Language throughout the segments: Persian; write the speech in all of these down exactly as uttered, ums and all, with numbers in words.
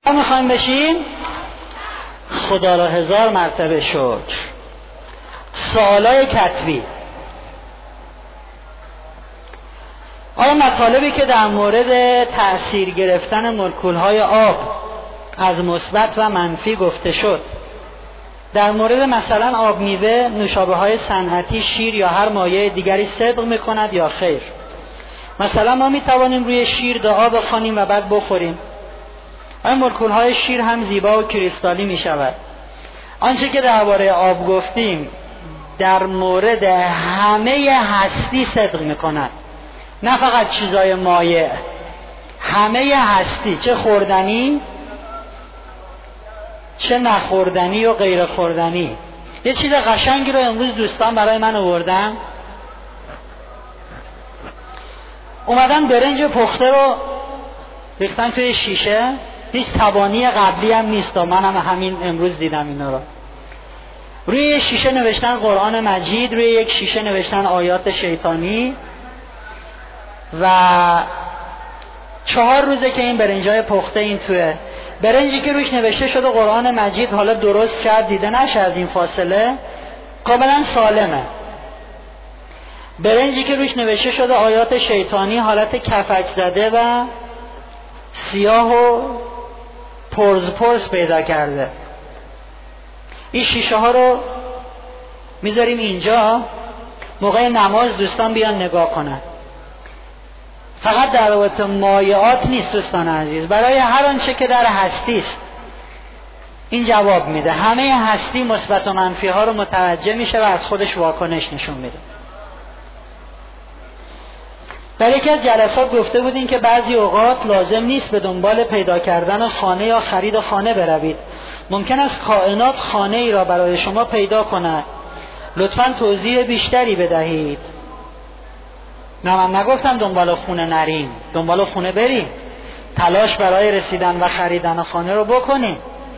میخوایم بشین؟ خدا را هزار مرتبه شکر. سوالای کتبی. آیا مطالبی که در مورد تأثیر گرفتن مولکول‌های آب از مثبت و منفی گفته شد، در مورد مثلا آب میوه، نوشابه‌های صنعتی، شیر یا هر مایع دیگری صدق میکند یا خیر؟ مثلا ما میتوانیم روی شیر دعا بخوانیم و بعد بخوریم. آیا مولکول‌های شیر هم زیبا و کریستالی میشود؟ آنچه که درباره آب گفتیم در مورد همه هستی صدق میکند، نه فقط چیزای مایع، همه هستی، چه خوردنی چه نخوردنی و غیر خوردنی. یه چیز قشنگی رو امروز دوستان برای من آوردن، اومدن برنج پخته رو ریختن توی شیشه، هیچ تبانی قبلی هم نیست، من هم همین امروز دیدم اینا رو. روی شیشه نوشتن قرآن مجید، روی یک شیشه نوشتن آیات شیطانی و چهار روزه که این برنجای پخته این توه. برنجی که روش نوشته شده قرآن مجید، حالا درست شاید دیده نشه از این فاصله، کاملا سالمه. برنجی که روش نوشته شده آیات شیطانی، حالت کفک زده و سیاه و پرز پرز پیدا کرده. این شیشه ها رو میذاریم اینجا، موقع نماز دوستان بیان نگاه کنن. فقط در رابطه مایعات نیست دوستان عزیز، برای هر آنچه که در هستی است این جواب میده. همه هستی مثبت و منفی ها رو متوجه میشه و از خودش واکنش نشون میده. در یکی از جلسات گفته بودین که بعضی اوقات لازم نیست به دنبال پیدا کردن خانه یا خرید خانه بروید، ممکن است کائنات خانه ای را برای شما پیدا کند. لطفاً توضیح بیشتری بدهید. نه من نگفتم دنبال خونه نریم، دنبال خونه بریم، تلاش برای رسیدن و خریدن خانه رو بکنیم.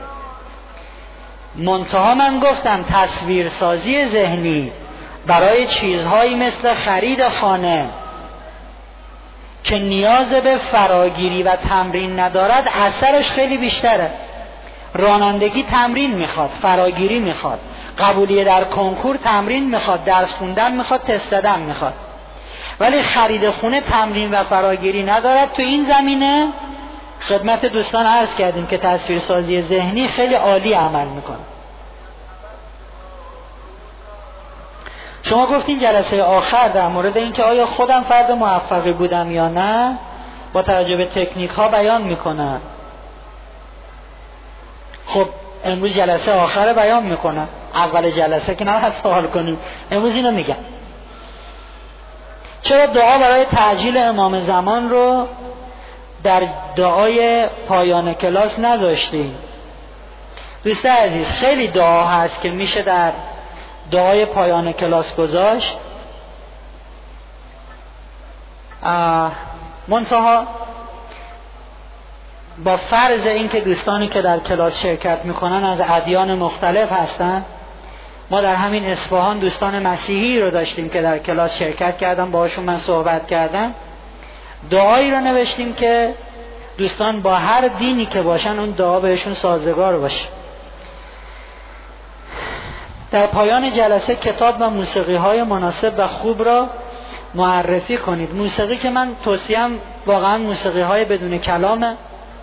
منتها من گفتم تصویرسازی ذهنی برای چیزهایی مثل خرید خانه که نیاز به فراگیری و تمرین ندارد اثرش خیلی بیشتره. رانندگی تمرین میخواد، فراگیری میخواد، قبولیه در کنکور تمرین میخواد، درس خوندن میخواد، تست دادن میخواد. ولی خرید خونه تمرین و فراگیری ندارد. تو این زمینه خدمت دوستان عرض کردیم که تصویرسازی ذهنی خیلی عالی عمل میکنه. شما گفتین جلسه آخر در مورد اینکه آیا خودم فرد موفقی بودم یا نه با توجه به تکنیک ها بیان میکنم. خب امروز جلسه آخر بیان میکنم، اول جلسه که نباید سوال کنیم، امروز اینو میگم. چرا دعا برای تعجیل امام زمان رو در دعای پایان کلاس نذاشتیم؟ دوست عزیز خیلی دعا هست که میشه در دعای پایان کلاس گذاشت، منتها با فرض اینکه دوستانی که در کلاس شرکت میکنن از ادیان مختلف هستن. ما در همین اصفهان دوستان مسیحی رو داشتیم که در کلاس شرکت کردم، باهاشون من صحبت کردم. دعایی رو نوشتیم که دوستان با هر دینی که باشن اون دعا بهشون سازگار باشه. در پایان جلسه کتاب و موسیقی های مناسب و خوب را معرفی کنید. موسیقی که من توصیم واقعا موسیقی های بدون کلامه.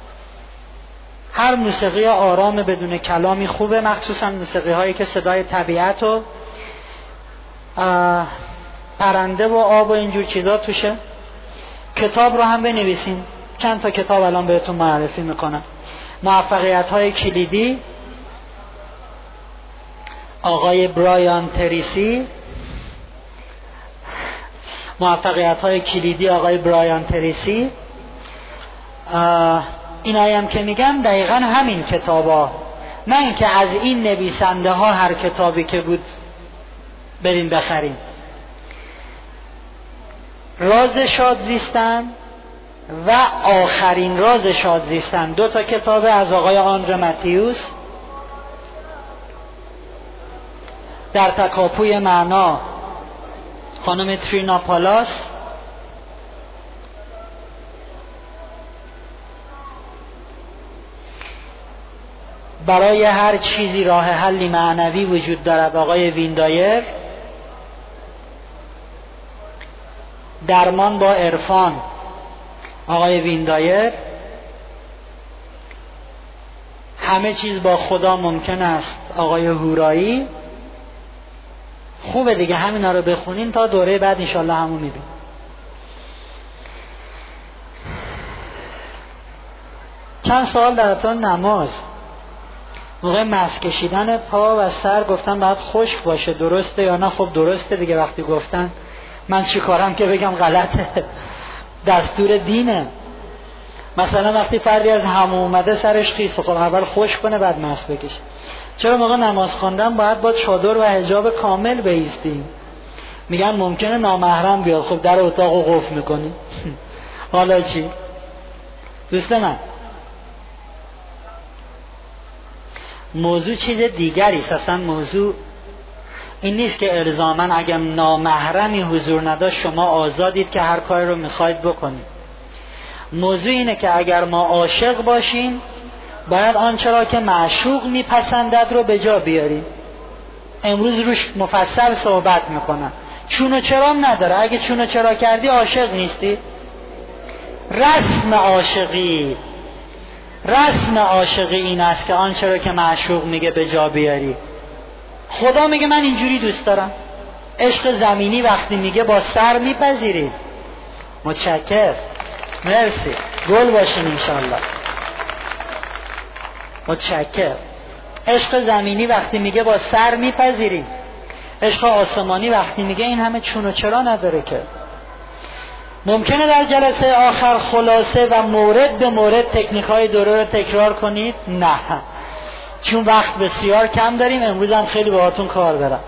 هر موسیقی آرام بدون کلامی خوبه، مخصوصا موسیقی هایی که صدای طبیعت و پرنده و آب و اینجور چیزا توشه. کتاب رو هم بنویسین، چند تا کتاب الان بهتون معرفی میکنم. موفقیت های کلیدی آقای برایان تریسی، موفقیت های کلیدی آقای برایان تریسی. اینایی هم که میگم دقیقا همین کتابا، نه اینکه از این نویسنده ها هر کتابی که بود برین بخرین. راز شاد زیستن و آخرین راز شاد زیستن، دو تا کتاب از آقای آندره ماتیوس. در تکاپوی معنا خانم ترینا پالاس. برای هر چیزی راه حلی معنوی وجود دارد آقای ویندایر. درمان با عرفان آقای ویندایر. همه چیز با خدا ممکن است آقای هورایی. خوبه دیگه همینا رو بخونین تا دوره بعد انشالله همون میبین. چند سوال در اتون نماز موقع مس کشیدن پا و سر گفتن باید خشک باشه، درسته یا نه؟ خب درسته دیگه. وقتی گفتن من چی کارم که بگم غلطه؟ دستور دینه. مثلا وقتی فردی از حموم اومده سرش خیسه، خب اول خشک کنه بعد مس بکشه. چرا موقع نماز خواندن باید با چادر و حجاب کامل بایستیم؟ میگن ممکنه نامحرم بیاد. خب در اتاقو قفل میکنی. حالا چی؟ دوست من موضوع چیز دیگری است. اصلا موضوع این نیست که الزاماً اگر نامحرمی حضور نداشت شما آزادید که هر کاری رو میخواید بکنید. موضوع اینه که اگر ما عاشق باشیم باید آنچه را که معشوق میپسندد رو به جا بیاریم. امروز روش مفصل صحبت میکنم. چون و چرام نداره. اگه چون و چرا کردی عاشق نیستی. رسم عاشقی رسم عاشقی این است که آنچه را که معشوق میگه به جا بیاری. خدا میگه من اینجوری دوست دارم. عشق زمینی وقتی میگه با سر میپذیرید. متشکر، مرسی، گل باشین انشالله. متشکر. عشق زمینی وقتی میگه با سر میپذیرید. عشق آسمانی وقتی میگه این همه چون و چرا نداره که. ممکنه در جلسه آخر خلاصه و مورد به مورد تکنیک های دوره رو تکرار کنید؟ نه، چون وقت بسیار کم داریم. امروز هم خیلی باهاتون کار دارم.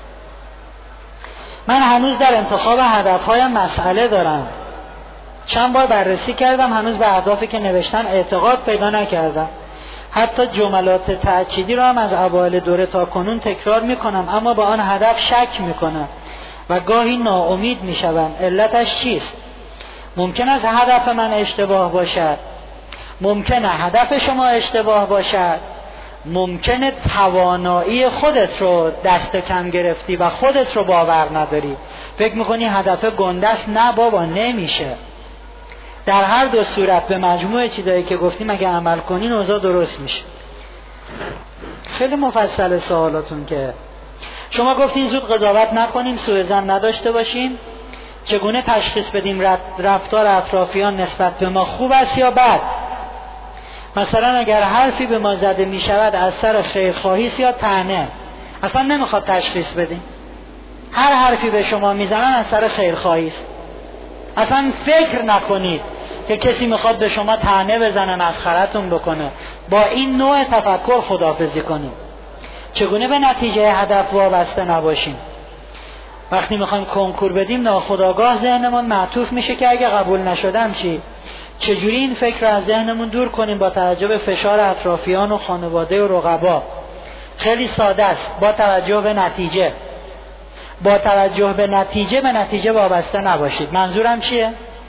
من هنوز در انتخاب هدف‌های مسئله دارم. چند بار بررسی کردم، هنوز به اهدافی که نوشتم اعتقاد پیدا نکردم. حتی جملات تأکیدی رو هم از اوایل دوره تا کنون تکرار میکنم، اما با آن هدف شک میکنم و گاهی ناامید میشوم. علتش چیست؟ ممکن است هدف من اشتباه باشد، ممکنه هدف شما اشتباه باشد، ممکنه توانایی خودت رو دست کم گرفتی و خودت رو باور نداری. فکر میکنی هدف گنده است. نه بابا، نمیشه. در هر دو صورت به مجموع چیزایی که گفتیم اگه عمل کنین اوضاع درست میشه. خیلی مفصل سوالاتون که شما گفتین زود قضاوت نکنیم، سوء ظن نداشته باشیم. چگونه تشخیص بدیم رفتار اطرافیان نسبت به ما خوب است یا بد؟ مثلا اگر حرفی به ما زده می شود از سر خیرخواهی است یا طعنه، اصلا نمیخواد تشخیص بدیم. هر حرفی به شما میزنن از سر خیرخواهی است. اصلا فکر نکنید که کسی میخواد به شما طعنه بزنه، مسخرتون بکنه. با این نوع تفکر خداحافظی کنیم. چگونه به نتیجه هدف وابسته نباشیم؟ وقتی میخوایم کنکور بدیم ناخودآگاه ذهنمون معطوف میشه که اگه قبول نشدم چی؟ چجوری این فکر رو از ذهنمون دور کنیم با توجه به فشار اطرافیان و خانواده و رقبا؟ خیلی ساده است. با توجه به نتیجه. با توجه به نتیجه به نتیجه وابسته نباشید. منظورم چیه؟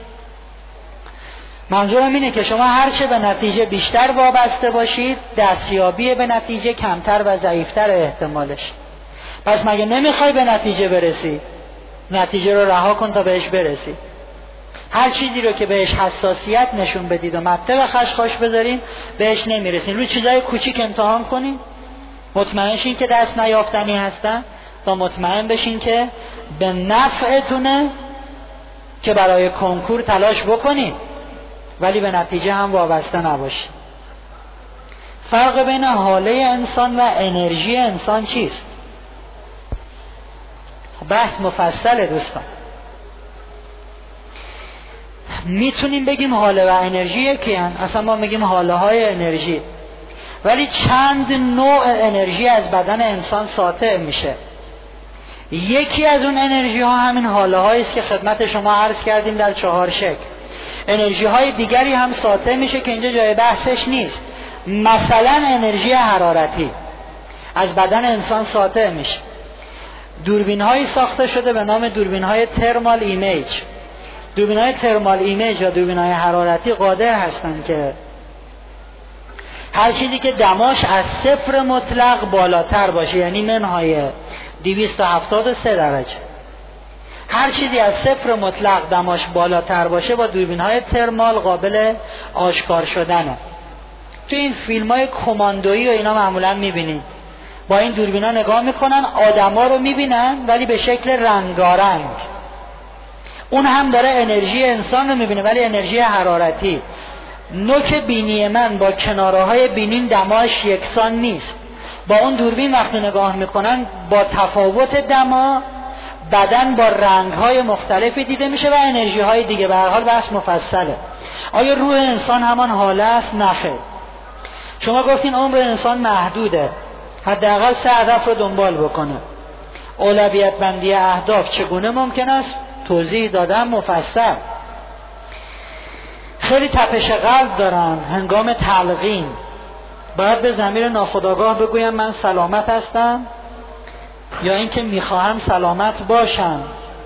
منظورم اینه که شما هرچه به نتیجه بیشتر وابسته باشید، دستیابی به نتیجه کمتر و ضعیفتر احتمالش. پس مگه نمیخوای به نتیجه برسی؟ نتیجه رو رها کن تا بهش برسی. هر چیزی رو که بهش حساسیت نشون بدید و مته و خشخاش بذارین بهش نمیرسین. روی چیزای کوچیک امتحان کنین، مطمئن شین که دست نیافتنی هستن تا مطمئن بشین که به نفعتونه که برای کنکور تلاش بکنید، ولی به نتیجه هم وابسته نباشید. فرق بین حاله انسان و انرژی انسان چیست؟ بحث مفصله دوستان. میتونیم بگیم حاله و انرژی یکی هن. اصلا ما میگیم حاله های انرژی، ولی چند نوع انرژی از بدن انسان ساطع میشه. یکی از اون انرژی ها همین حاله هایی است که خدمت شما عرض کردیم در چهار شکل. انرژی های دیگری هم ساطع میشه که اینجا جای بحثش نیست. مثلا انرژی حرارتی از بدن انسان ساطع میشه. دوربین هایی ساخته شده به نام دوربین های ترمال ایمیج. دوربین های ترمال ایمیج یا دوربین های حرارتی قادر هستند که هر چیزی که دماش از صفر مطلق بالاتر باشه، یعنی منهای دویست و هفتاد و سه درجه، هر چیزی از صفر مطلق دماش بالاتر باشه با دوربین‌های ترمال قابل آشکار شدنه. تو این فیلم‌های کماندویی و اینا معمولاً می‌بینید با این دوربینا نگاه میکنن، آدما رو میبینن ولی به شکل رنگارنگ. اون هم داره انرژی انسان رو میبینه ولی انرژی حرارتی. نوک بینی من با کناره های بینیم دماش یکسان نیست. با اون دوربین وقتی نگاه میکنن با تفاوت دما بدن با رنگ های مختلفی دیده میشه و انرژی های دیگه. به هر حال بحث مفصله. آیا روح انسان همان حاله است؟ نخیر. شما گفتین عمر انسان محدوده، حداقل سه هدف رو دنبال بکنه. اولویت بندی اهداف چگونه ممکن است؟ توضیح دادم مفصل. خیلی تپش قلب دارن هنگام تلقین، باید به ضمیر ناخودآگاه بگویم من سلامت هستم یا اینکه میخواهم سلامت باشم؟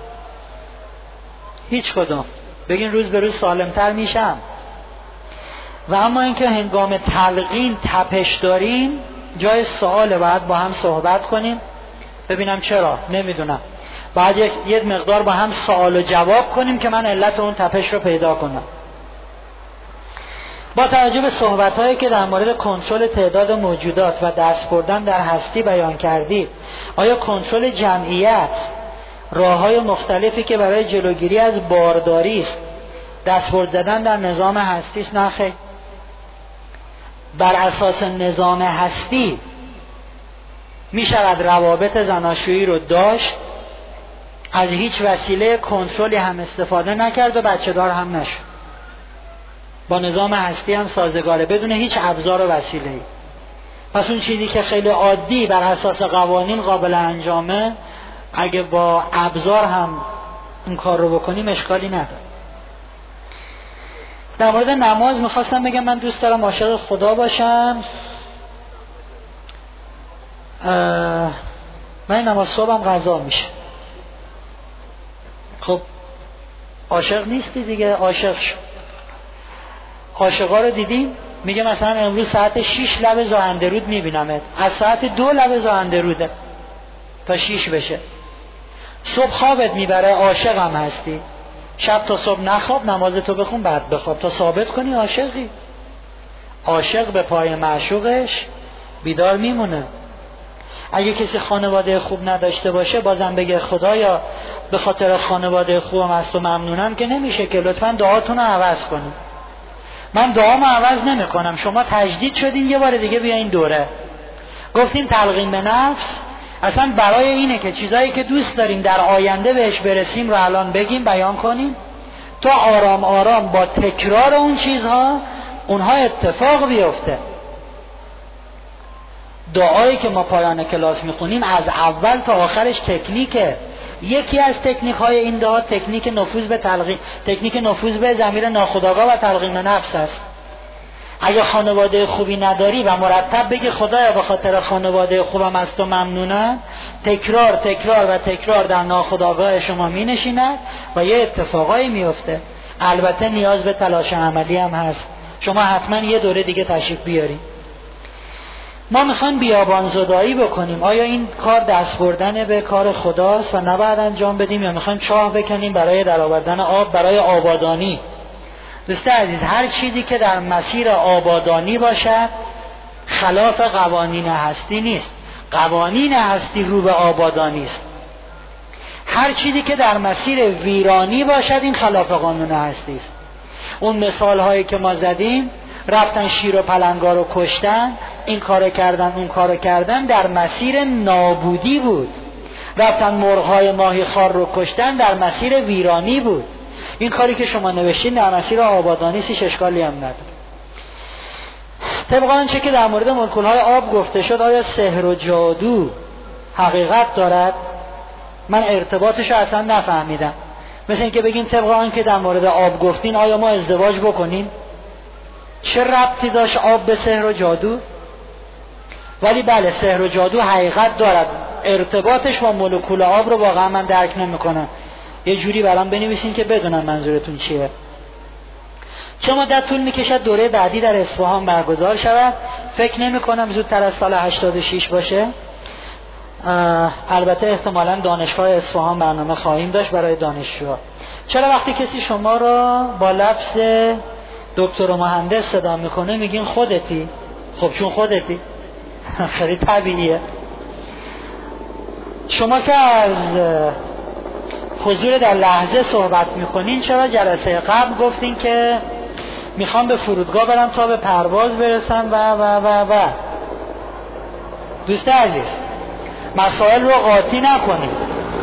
هیچ کدوم. بگین روز به روز سالمتر میشم. و اما اینکه هنگام تلقین تپش دارین جای سواله، باید با هم صحبت کنیم ببینم چرا، نمیدونم. بعد یک یک مقدار با هم سوال و جواب کنیم که من علت اون تپش رو پیدا کنم. با توجه به صحبت‌هایی که در مورد کنترل تعداد موجودات و دست بردن در هستی بیان کردید، آیا کنترل جمعیت راه‌های مختلفی که برای جلوگیری از بارداری است دست برد زدن در نظام هستی است؟ نه خیر. بر اساس نظام هستی می شود روابط زناشویی رو داشت، از هیچ وسیله کنترلی هم استفاده نکرد و بچه دار هم نشد. با نظام هستی هم سازگاره بدون هیچ ابزار و وسیله‌ای. پس اون چیزی که خیلی عادی بر اساس قوانین قابل انجامه، اگه با ابزار هم این کار رو بکنیم اشکالی نداره. در مورد نماز میخواستم بگم من دوست دارم عاشق خدا باشم. من نماز صبحم قضا میشه. خب عاشق نیستی دیگه، عاشق شو. عاشقا رو دیدیم میگه مثلا امروز ساعت شیش لب زاهندرود میبینمت، از ساعت دو لب زاهندروده تا شیش بشه. صبح خوابت میبره، عاشق هم هستی. شب تا صبح نخواب، نماز تو بخون بعد بخواب تا ثابت کنی عاشقی. عاشق به پای معشوقش بیدار میمونه. اگه کسی خانواده خوب نداشته باشه بازم بگه خدایا به خاطر خانواده خوبم هست و ممنونم که نمیشه که لطفاً دعاتون رو عوض کنید. من دعامو عوض نمی کنم، شما تجدید شدین یه بار دیگه بیاین دوره. گفتیم تلقین به نفس اصلا برای اینه که چیزایی که دوست داریم در آینده بهش برسیم رو الان بگیم، بیان کنیم تا آرام آرام با تکرار اون چیزها اونها اتفاق بیفته. دعایی که ما پایان کلاس میخونیم از اول تا آخرش تکنیکه. یکی از تکنیک های این دعا تکنیک نفوذ به تلقین، تکنیک نفوذ به ضمیر ناخودآگاه و تلقین نفس است. اگه خانواده خوبی نداری و مرتب بگی خدایا به خاطر خانواده خوبم از تو ممنونم، تکرار تکرار و تکرار در ناخودآگاه شما می نشیند و یه اتفاقایی میفته. البته نیاز به تلاش عملی هم هست. شما حتما یه دوره دیگه تشریف بیارید. ما میخوایم بیابان زدایی بکنیم. آیا این کار دست بردن به کار خداست و نباید انجام بدیم، یا میخوایم چاه بکنیم برای درآوردن آب برای آبادانی؟ دوست عزیز، هر چیزی که در مسیر آبادانی باشد خلاف قوانین هستی نیست. قوانین هستی رو به آبادانی است. هر چیزی که در مسیر ویرانی باشد این خلاف قانون هستی است. اون مثال هایی که ما زدیم، رفتن شیر و پلنگا رو کشتن، این کارو کردن اون کارو کردن، در مسیر نابودی بود. رفتن مرغ‌های ماهی خار رو کشتن، در مسیر ویرانی بود. این کاری که شما نوشتین در مسیر آبادانی هیچ اشکالی هم نداره. طبق آنچه که در مورد مولکول‌های آب گفته شد، آیا سحر و جادو حقیقت دارد؟ من ارتباطش رو اصلا نفهمیدم. مثل اینکه بگیم طبق آنکه در مورد آب گفتین آیا ما ازدواج بکنیم؟ چه ربطی داشت آب به سحر و جادو؟ ولی بله، سحر و جادو حقیقت دارد. ارتباطش با مولکول آب رو واقعا من درک نمی‌کنم. یه جوری برام بنویسین که بدونم منظورتون چیه. چه مدت طول می‌کشد دوره بعدی در اصفهان برگزار شود؟ فکر نمی کنم زودتر از سال هشتاد و شش باشه. البته احتمالاً دانشگاه اصفهان برنامه خواهیم داشت برای دانشجوها. چرا وقتی کسی شما را با لفظ دکتر و مهندس صدا میکنه میگین خودتی؟ خب چون خودتی خیلی طبیعیه. شما که از حضور در لحظه صحبت میکنین، چرا جلسه قبل گفتین که میخوام به فرودگاه برم تا به پرواز برسم و و و و دوست عزیز، مسائل رو قاطی نکنید.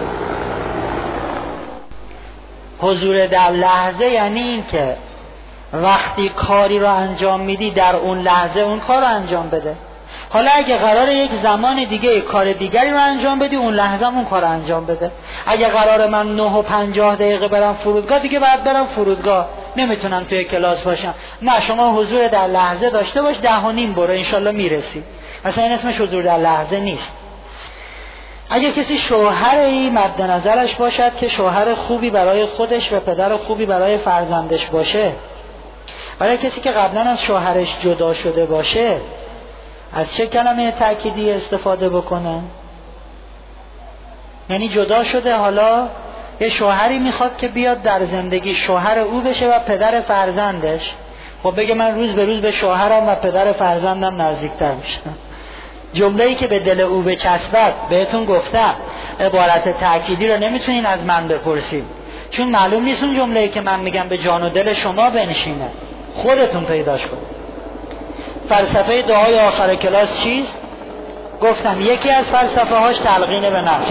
حضور در لحظه یعنی این که وقتی کاری رو انجام میدی در اون لحظه اون کار رو انجام بده. حالا اگه قراره یک زمان دیگه کار دیگری رو انجام بدی، اون لحظه اون کار رو انجام بده. اگه قراره من نه و پنجاه دقیقه برم فرودگاه، دیگه باید برم فرودگاه، نمیتونم توی کلاس باشم. نه، شما حضور در لحظه داشته باش، ده و نیم برو انشالله میرسی. اصلا این اسمش حضور در لحظه نیست. اگه کسی شوهری مد نظرش باشد که شوهر خوبی برای خودش و پدر خوبی برای فرزندش باشه، برای کسی که قبلا از شوهرش جدا شده باشه، از چه کلمه تأکیدی استفاده بکنه؟ یعنی جدا شده، حالا یه شوهری میخواد که بیاد در زندگی شوهر او بشه و پدر فرزندش. خب بگه من روز به روز به شوهرم و پدر فرزندم نزدیکتر میشم. جمله‌ای که به دل او بچسبد، بهتون گفتم عبارت تأکیدی رو نمیتونین از من بپرسید، چون معلوم نیست اون جمله‌ای که من میگم به جان و دل شما بنشینه، خودتون پیداش کنید. فلسفه دعای آخر کلاس چیست؟ گفتم یکی از فلسفه هاش تلقین به نفس.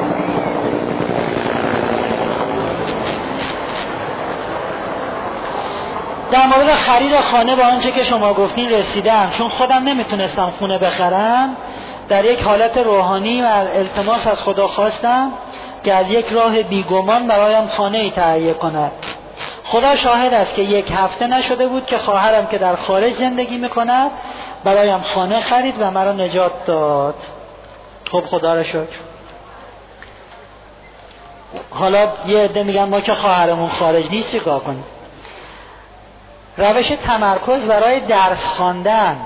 در مورد خرید خانه با آنچه که شما گفتین رسیدم، چون خودم نمیتونستم خونه بخرم، در یک حالت روحانی و التماس از خدا خواستم که از یک راه بیگمان برایم خانه ای تهیه کند. خدا شاهد است که یک هفته نشده بود که خواهرم که در خارج زندگی میکند برایم خانه خرید و مرا نجات داد. خب خدا را شکر. حالا یه عده میگن ما که خواهرمون خارج نیست چیکار کنیم؟ روش تمرکز برای درس خواندن،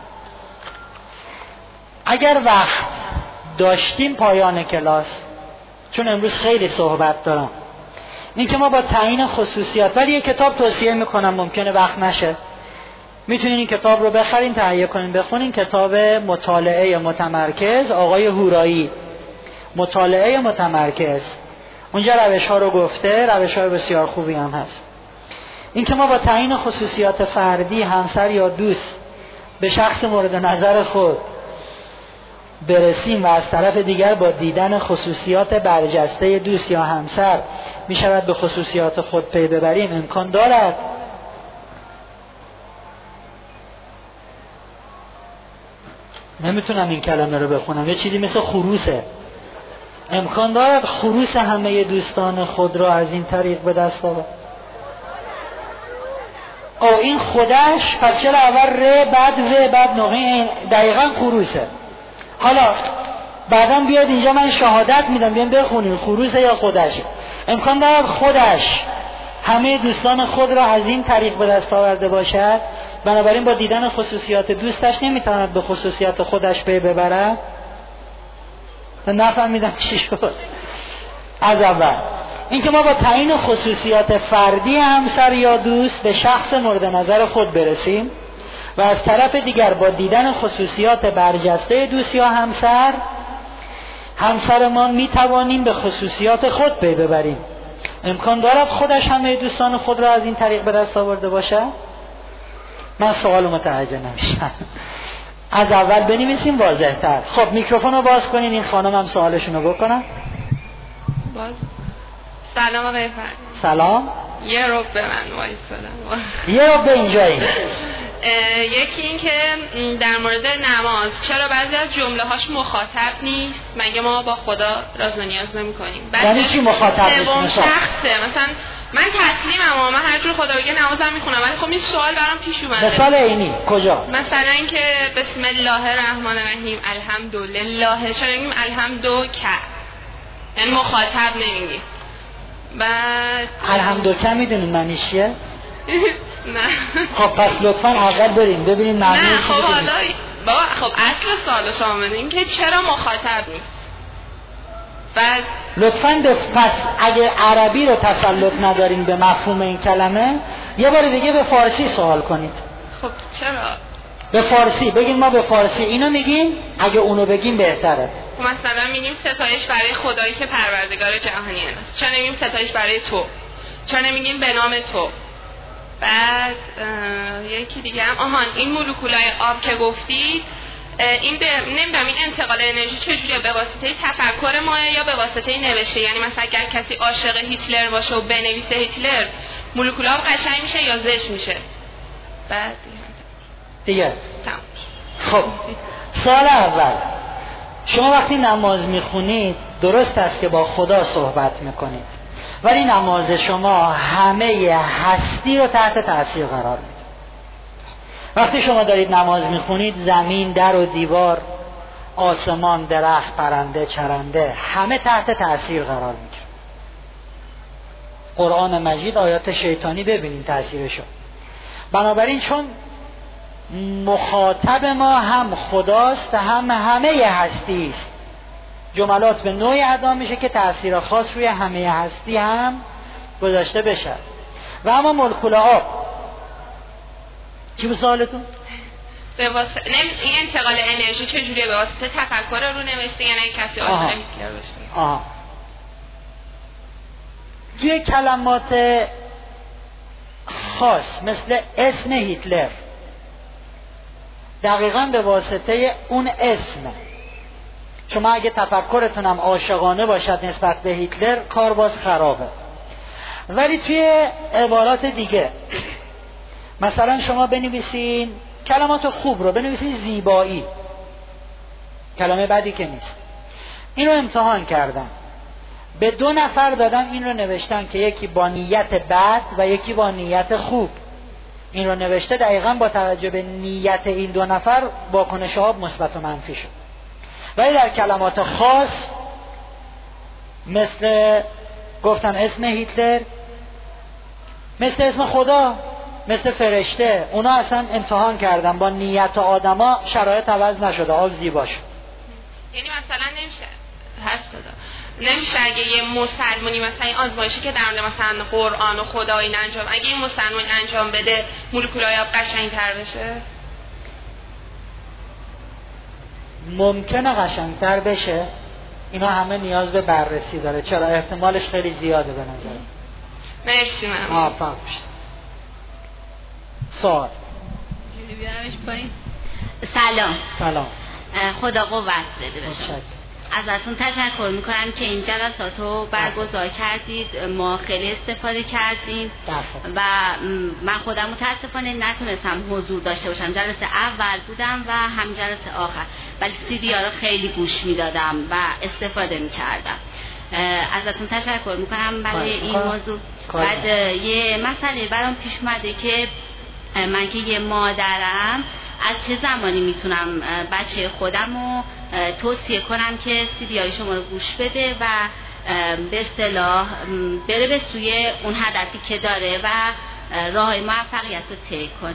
اگر وقت داشتیم پایان کلاس، چون امروز خیلی صحبت دارم، این که ما با تعیین خصوصیات، ولی یه کتاب توصیه میکنم، ممکنه وقت نشه، میتونین این کتاب رو بخرین، تهیه کنین، بخونین. کتاب مطالعه متمرکز آقای هورایی، مطالعه متمرکز، اونجا روش ها رو گفته، روش های بسیار خوبی هم هست. این که ما با تعیین خصوصیات فردی، همسر یا دوست، به شخص مورد نظر خود برسیم و از طرف دیگر با دیدن خصوصیات برجسته دوست یا همسر می شود به خصوصیات خود پی ببریم، امکان دارد. نمیتونم این کلمه رو بخونم، یه چیزی مثل خروسه. امکان دارد خروس همه دوستان خود را از این طریق به دست آورد. او این خودش، پس چرا اول ر بعد و بعد نقطه، دقیقا خروسه. حالا بعداً بیاد اینجا من شهادت میدم، بیان بخونیم خروسه یا خودش. امکان دارد خودش همه دوستان خود را از این طریق به دست آورده باشد، بنابراین با دیدن خصوصیات دوستش نمیتواند به خصوصیات خودش پی ببرد. نفهمیدم چی شد. از اول اینکه ما با تعیین خصوصیات فردی همسر یا دوست به شخص مورد نظر خود برسیم و از طرف دیگر با دیدن خصوصیات برجسته دوست یا همسر همسر ما می توانیم به خصوصیات خود پی ببریم. امکان دارد خودش همه دوستان خود را از این طریق به دست آورده باشد؟ من سوال متوجه نمیشم. از اول بنویسیم واضح تر. خب میکروفون رو باز کنین، این خانم هم سوالشون رو بکنن. باز. سلام آقای فرد. سلام. یه رو به من وایسادم. یه رو به اینجایی. یکی این که در مورد نماز چرا بعضی از جمله هاش مخاطب نیست؟ مگه ما با خدا راز و نیاز نمی کنیم؟ یعنی چی مخاطب نیست؟ سوم شخصه. مثلا من تسلیمم و من هر جور خدا بگه نمازم میخونم، ولی خب این سوال برام پیش اومده. مثال اینی کجا؟ مثلا اینکه بسم الله الرحمن الرحیم الحمدلله، چرا میگیم الحمدو که؟ یعنی مخاطب نمیگیم. بعد الحمدلله میدونین معنیش چیه؟ نه. خب پس لطفاً اول بریم ببینیم معنی نه چی. خب حالا بابا خب اصل سوال شما این که چرا مخاطب نیست؟ بعد لطفاً پس اگه عربی رو تسلط ندارین به مفهوم این کلمه، یه بار دیگه به فارسی سوال کنید. خب چرا؟ به فارسی بگین ما به فارسی اینو میگیم، اگه اونو بگیم بهتره. مثلا میگیم ستایش برای خدایی که پروردگار جهانی است. چرا نمیگیم ستایش برای تو؟ چرا نمیگیم به نام تو؟ بعد یکی دیگه هم آهان این مولکولای آب که گفتید، این به نمیدونم این انتقال انرژی چجوریه، به واسطه تفکر ما یا به واسطه نوشته؟ یعنی مثلا اگر کسی عاشق هیتلر باشه و بنویسه هیتلر، مولکولا آب قشنگ میشه یا زشت میشه؟ بعد دیگه تمام. خب سال اول، شما وقتی نماز میخونید درست است که با خدا صحبت میکنید، ولی نماز شما همه هستی رو تحت تاثیر قرار میده. وقتی شما دارید نماز میخونید، زمین، در و دیوار، آسمان، درخت، پرنده، چرنده، همه تحت تاثیر قرار میگیره. قرآن مجید، آیات شیطانی ببینید تاثیرشو. بنابراین چون مخاطب ما هم خداست هم همه هستی است، جملات به نوعی ادا میشه که تأثیر خاص روی همه هستی هم گذاشته بشه. و اما مولکول آب چی بود سوالتون؟ به واسطه این انتقال انرژی چجوریه؟ به واسطه تفکر رو نوشته یعنی کسی عاشق هیتلر باشه؟ آها. توی کلمات خاص مثل اسم هیتلر، دقیقاً به واسطه اون اسم. شما اگه تفکرتونم عاشقانه باشد نسبت به هیتلر، کار باز خرابه. ولی توی عبارات دیگه، مثلا شما بنویسین کلمات خوب رو، بنویسین زیبایی، کلمه بدی که نیست. این رو امتحان کردن، به دو نفر دادن این رو نوشتن که یکی با نیت بد و یکی با نیت خوب. این رو نوشته دقیقاً با توجه به نیت این دو نفر واکنش ها مثبت و منفی شد. ولی در کلمات خاص مثل گفتم اسم هیتلر، مثل اسم خدا، مثل فرشته، اونا اصلا امتحان کردن با نیت آدما، شرایط عوض نشده، آب زیبا شد. یعنی مثلا نمیشه هست دادا نمیشه اگه یه مسلمانی مثلا این آزمایشی که در مورد مثلا قرآن و خدا این انجام، اگه این مسلمان انجام بده مولکولای آب قشنگ‌تر بشه؟ ممکنه قشنگ‌تر بشه، اینا همه نیاز به بررسی داره. چرا؟ احتمالش خیلی زیاده به نظر. مرسی من موفق بشید. سوال. سلام. سلام. خدا قوت بده به شما. ازتون تشکر میکنم که این جلسات رو برگزار کردید، ما خیلی استفاده کردیم و من خودم متاسفانه نتونستم حضور داشته باشم. جلسه اول بودم و هم جلسه آخر، ولی سی دی ها رو خیلی گوش میدادم و استفاده میکردم. ازتون تشکر میکنم برای این موضوع. بعد یه مسئله برام پیش اومده که من که یه مادرم، از چه زمانی میتونم بچه خودم رو توصیه کنم که سیدی های شما رو گوش بده و به اصطلاح بره به سوی اون هدفی که داره و راه های موفقیت رو طی کنه؟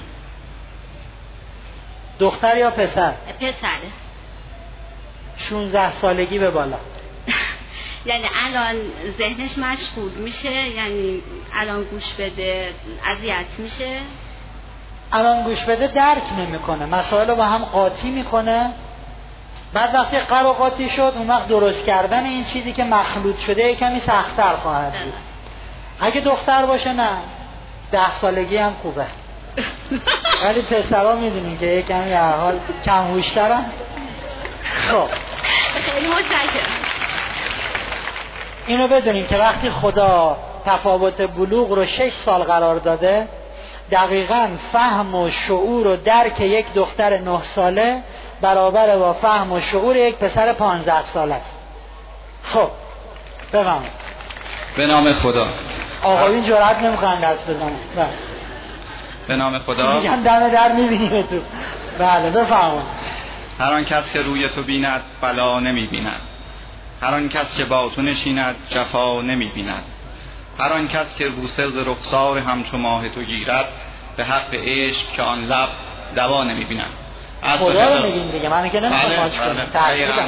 دختر یا پسر؟ پسره. شونزده سالگی به بالا. یعنی الان ذهنش مشغول میشه، یعنی الان گوش بده اذیت میشه؟ الان گوش بده درک نمیکنه، مسائل رو با هم قاطی میکنه. بعد وقتی قرار قاطی شد، اون وقت درست کردن این چیزی که مخلوط شده یه کمی سخت‌تر خواهد بود. اگه دختر باشه نه، ده سالگی هم خوبه. ولی پسرها میدونین که یه کمی هر حال کم هوش‌ترن. خب خیلی متشکرم. اینو بدونین که وقتی خدا تفاوت بلوغ رو شش سال قرار داده، دقیقاً فهم و شعور و درک یک دختر نه ساله برابر با فهم و شعور یک پسر پانزده ساله است. خب بفرمایید. به نام خدا. آقایون جرأت نمی‌کنن دست بزنن. بله. به نام خدا. میگن دم در می‌بینیم تو. بله بفرمایید. هر آن کس که روی تو بیند بلا نمی‌بیند. هر آن کس که با تو نشیند جفا نمی‌بیند. هر آن کس که بوسه ز رخسار همچو ماه تو گیرد، به حق عشق که آن لب دوا نمی‌بیند. خدا رو میگیم دیگه، من که نمیخوام ماچ کنم تحصیلم.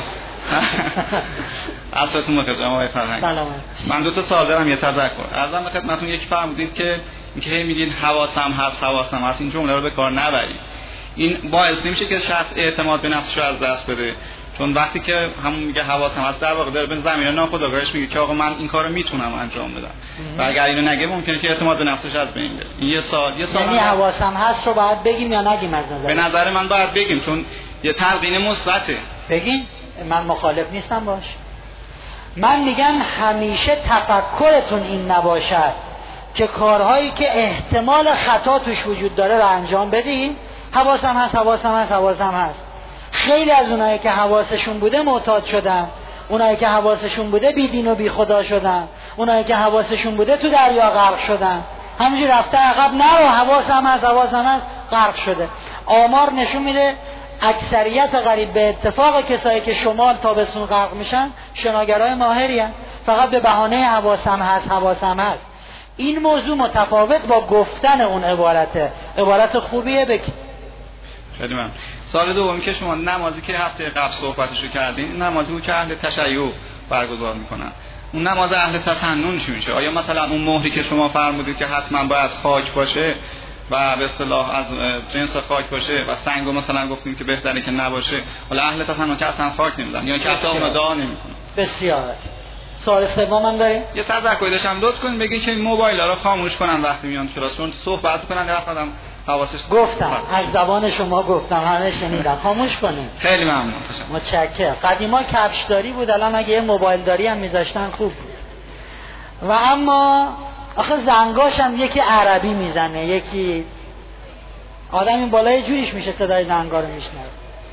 اصلتون بخیر جناب آقای فرهنگ. من دو تا سوال دارم، یه تذکر عرضم به خدمتتون. یک فرمودید که اینکه میگین حواسم هست حواسم هست، این جمله رو به کار نبرید. این باعث نمیشه که شخص اعتماد به نفسش رو از دست بده، چون وقتی که همون میگه حواسم هست در واقع داره به زمین ناخودآگاهش میگه که آقا من این کارو میتونم انجام بدم و اگر اینو نگه ممکنه که اعتماد به نفسش از بین بره. این یه سوال یه سوال یعنی حواسم هست رو باید بگیم یا نگیم؟ از نظر به نظر من باید بگیم، چون یه تلقین مثبته. بگیم، من مخالف نیستم باش. من میگم همیشه تفکرتون این نباشد که کارهایی که احتمال خطا توش وجود داره رو انجام بدین. حواسم هست حواسم هست حواسم هست. خیلی از اونایی که حواسشون بوده معتاد شدن، اونایی که حواسشون بوده بی دین و بی خدا شدن، اونایی که حواسشون بوده تو دریا غرق شدن. همینجوری رفته عقب، نرو حواسم هست حواسم هست، غرق شده. آمار نشون میده اکثریت قریب به اتفاق کسایی که شمال تابستون غرق میشن شناگرای ماهری هستن، فقط به بهانه حواسم هست حواسم هست. این موضوع متفاوت با گفتن اون عبارته. عبارت خوبیه بک. خیلی ممنون. سوال دومی که شما نمازی که هفته قبل صحبتشو کردین، نمازی بود که اهل تشیع برگزار میکنن. اون نماز اهل تسنن چی میشه؟ آیا مثلا اون مهری که شما فرمودید که حتما باید خاک باشه و به اصطلاح از جنس خاک باشه و سنگو مثلا گفتیم که بهتره که نباشه، حالا اهل تسنن که اصلا خاک نمیزنن یا که اصلا اون دعا نمیکنن؟ بسیار. سوال سوم هم داریم؟ یه تذکری داشتم لطف کنین بگین که این موبایل‌ها رو خاموش کنن وقتی میان کلاس، چون صحبت می‌کنن هر آدم حواسش. گفتم از زبان شما گفتم، همه شنیدن. خاموش کنین. خیلی ممنون. متشکرم. قدیما کفشداری بود، الان اگه یه موبایل داری هم میذاشتن خوب بود. و اما آخه زنگاش هم یکی عربی میزنه، یکی آدم این بالای جوریش میشه صدای زنگا رو میشنوه.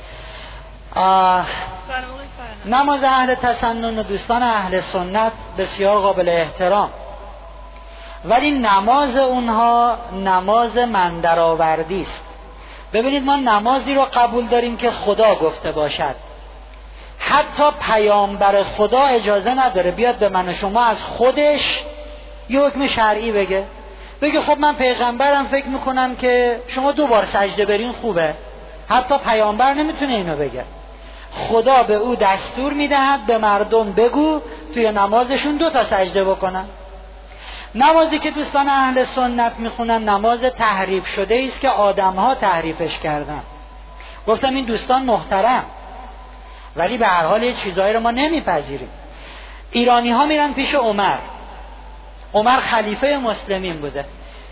نماز اهل تسنن و دوستان اهل سنت بسیار قابل احترام، ولی نماز اونها نماز مندرآوردی است. ببینید ما نمازی رو قبول داریم که خدا گفته باشد. حتی پیامبر خدا اجازه نداره بیاد به من و شما از خودش یه حکم شرعی بگه. بگه خب من پیغمبرم فکر میکنم که شما دو بار سجده برین خوبه. حتی پیامبر نمیتونه اینو بگه. خدا به او دستور میدهد به مردم بگو توی نمازشون دو تا سجده بکنن. نمازی که دوستان اهل سنت میخونن نماز تحریف شده است که آدمها تحریفش کردن. گفتم این دوستان محترم، ولی به هر حال یه چیزایی رو ما نمیپذیریم. ایرانی ها میرن پیش عمر. عمر خلیفه مسلمین بوده.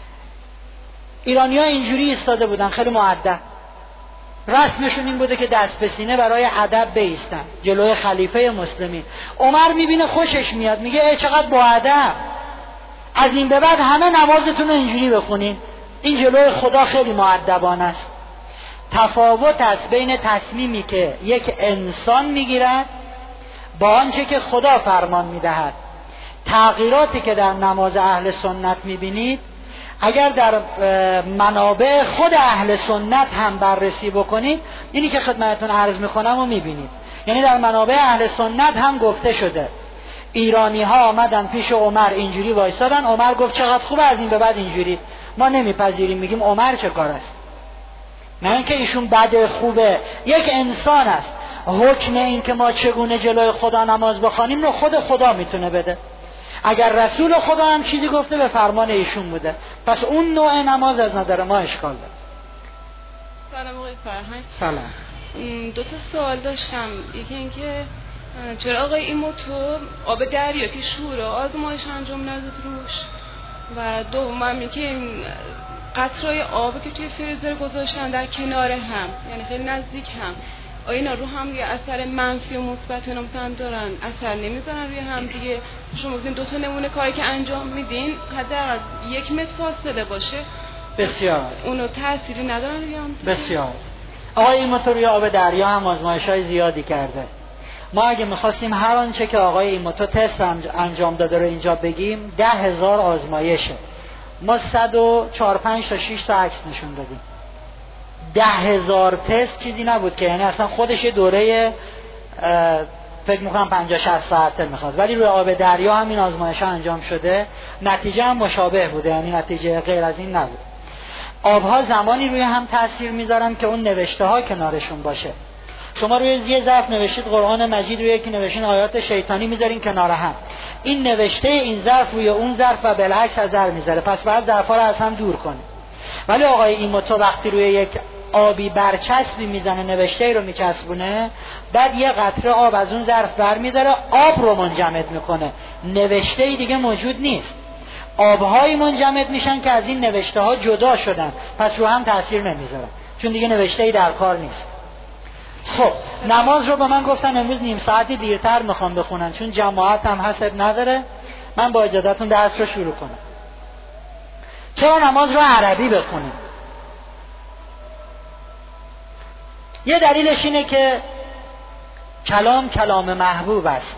ایرانی ها اینجوری ایستاده بودن، خیلی مؤدب. رسمشون این بوده که دست به سینه برای ادب بایستن جلوی خلیفه مسلمین. عمر میبینه خوشش میاد، میگه ای چقدر با ادب، از این به بعد همه نمازتون رو اینجوری بخونین، این جلوی خدا خیلی مؤدبانه است. تفاوت است بین تصمیمی که یک انسان میگیرد با آنچه که خدا فرمان میدهد. تغییراتی که در نماز اهل سنت میبینید اگر در منابع خود اهل سنت هم بررسی بکنید، اینی که خدمتتون عرض میکنم و میبینید. یعنی در منابع اهل سنت هم گفته شده ایرانی ها آمدن پیش عمر اینجوری وایسادن، عمر گفت چقدر خوبه، از این به بعد اینجوری. ما نمیپذیریم، میگیم عمر چه کار است، نه اینکه ایشون بده خوبه، یک انسان است. حکم این که ما چگونه جلوی خدا نماز بخوانیم رو خود خدا میتونه بده. اگر رسول خدا هم چیزی گفته به فرمان ایشون بوده، پس اون نوع نماز از نظر ما اشکال داره. سلام آقای فرهنگ. سلام. دو تا سوال داشتم. یکی اینکه چرا آقای این موتور آب دریا که شور آزمایش انجام نداد روش، و دوم اینکه این قطرهای آب که توی فریزر گذاشتن در کنار هم، یعنی خیلی نزدیک هم، آیا اینا رو هم یه اثر منفی و مثبت اینا مثلا دارن، اثر نمیذارن روی هم دیگه؟ شما ببین دو تا نمونه کاری که انجام میدین حداقل یک متر فاصله باشه. بسیار. اونو تأثیری ندارن روی هم دیگه؟ بسیار. آقای این موتور روی آب دریا هم آزمایش‌های زیادی کرده. ما اگه میخواستیم هر آنچه که آقای این موتور تست انجام داده رو اینجا بگیم، ده هزار آزمایشه. ما صد و چهار پنج تا شش تا عکس نشون دادیم. ده هزار تست چیزی نبود که، یعنی اصلا خودش یه دوره فکر میکنم پنجاه شصت ساعته میخواد، ولی روی آب دریا هم این آزمایش ها انجام شده، نتیجه هم مشابه بوده، یعنی نتیجه غیر از این نبود. آبها زمانی روی هم تاثیر میذارن که اون نوشته ها کنارشون باشه. شما روی یه ظرف نوشتید قرآن مجید، روی یکی نوشتین آیات شیطانی، میذارین کنار هم. این نوشته این ظرف روی اون ظرف و بالعکس اثر میذاره، پس باید ظرفا رو از هم دور کنه. ولی آقای ایموتو وقتی روی یک آبی برچسبی میزنه، نوشته رو میچسبونه، بعد یه قطره آب از اون ظرف برمیداره، آب رو منجمد میکنه، نوشته دیگه موجود نیست. آبهایی منجمد میشن که از این نوشته ها جدا شدن، پس رو هم تاثیر نمیذارن، چون دیگه نوشته در کار نیست. خب نماز رو به من گفتن امروز نیم ساعتی دیرتر میخوام بخونن، چون جماعت هم حسب نداره. من با اجازهتون درس رو شروع کنم. چرا نماز رو عربی بخونیم؟ یه دلیلش اینه که کلام کلام محبوب است.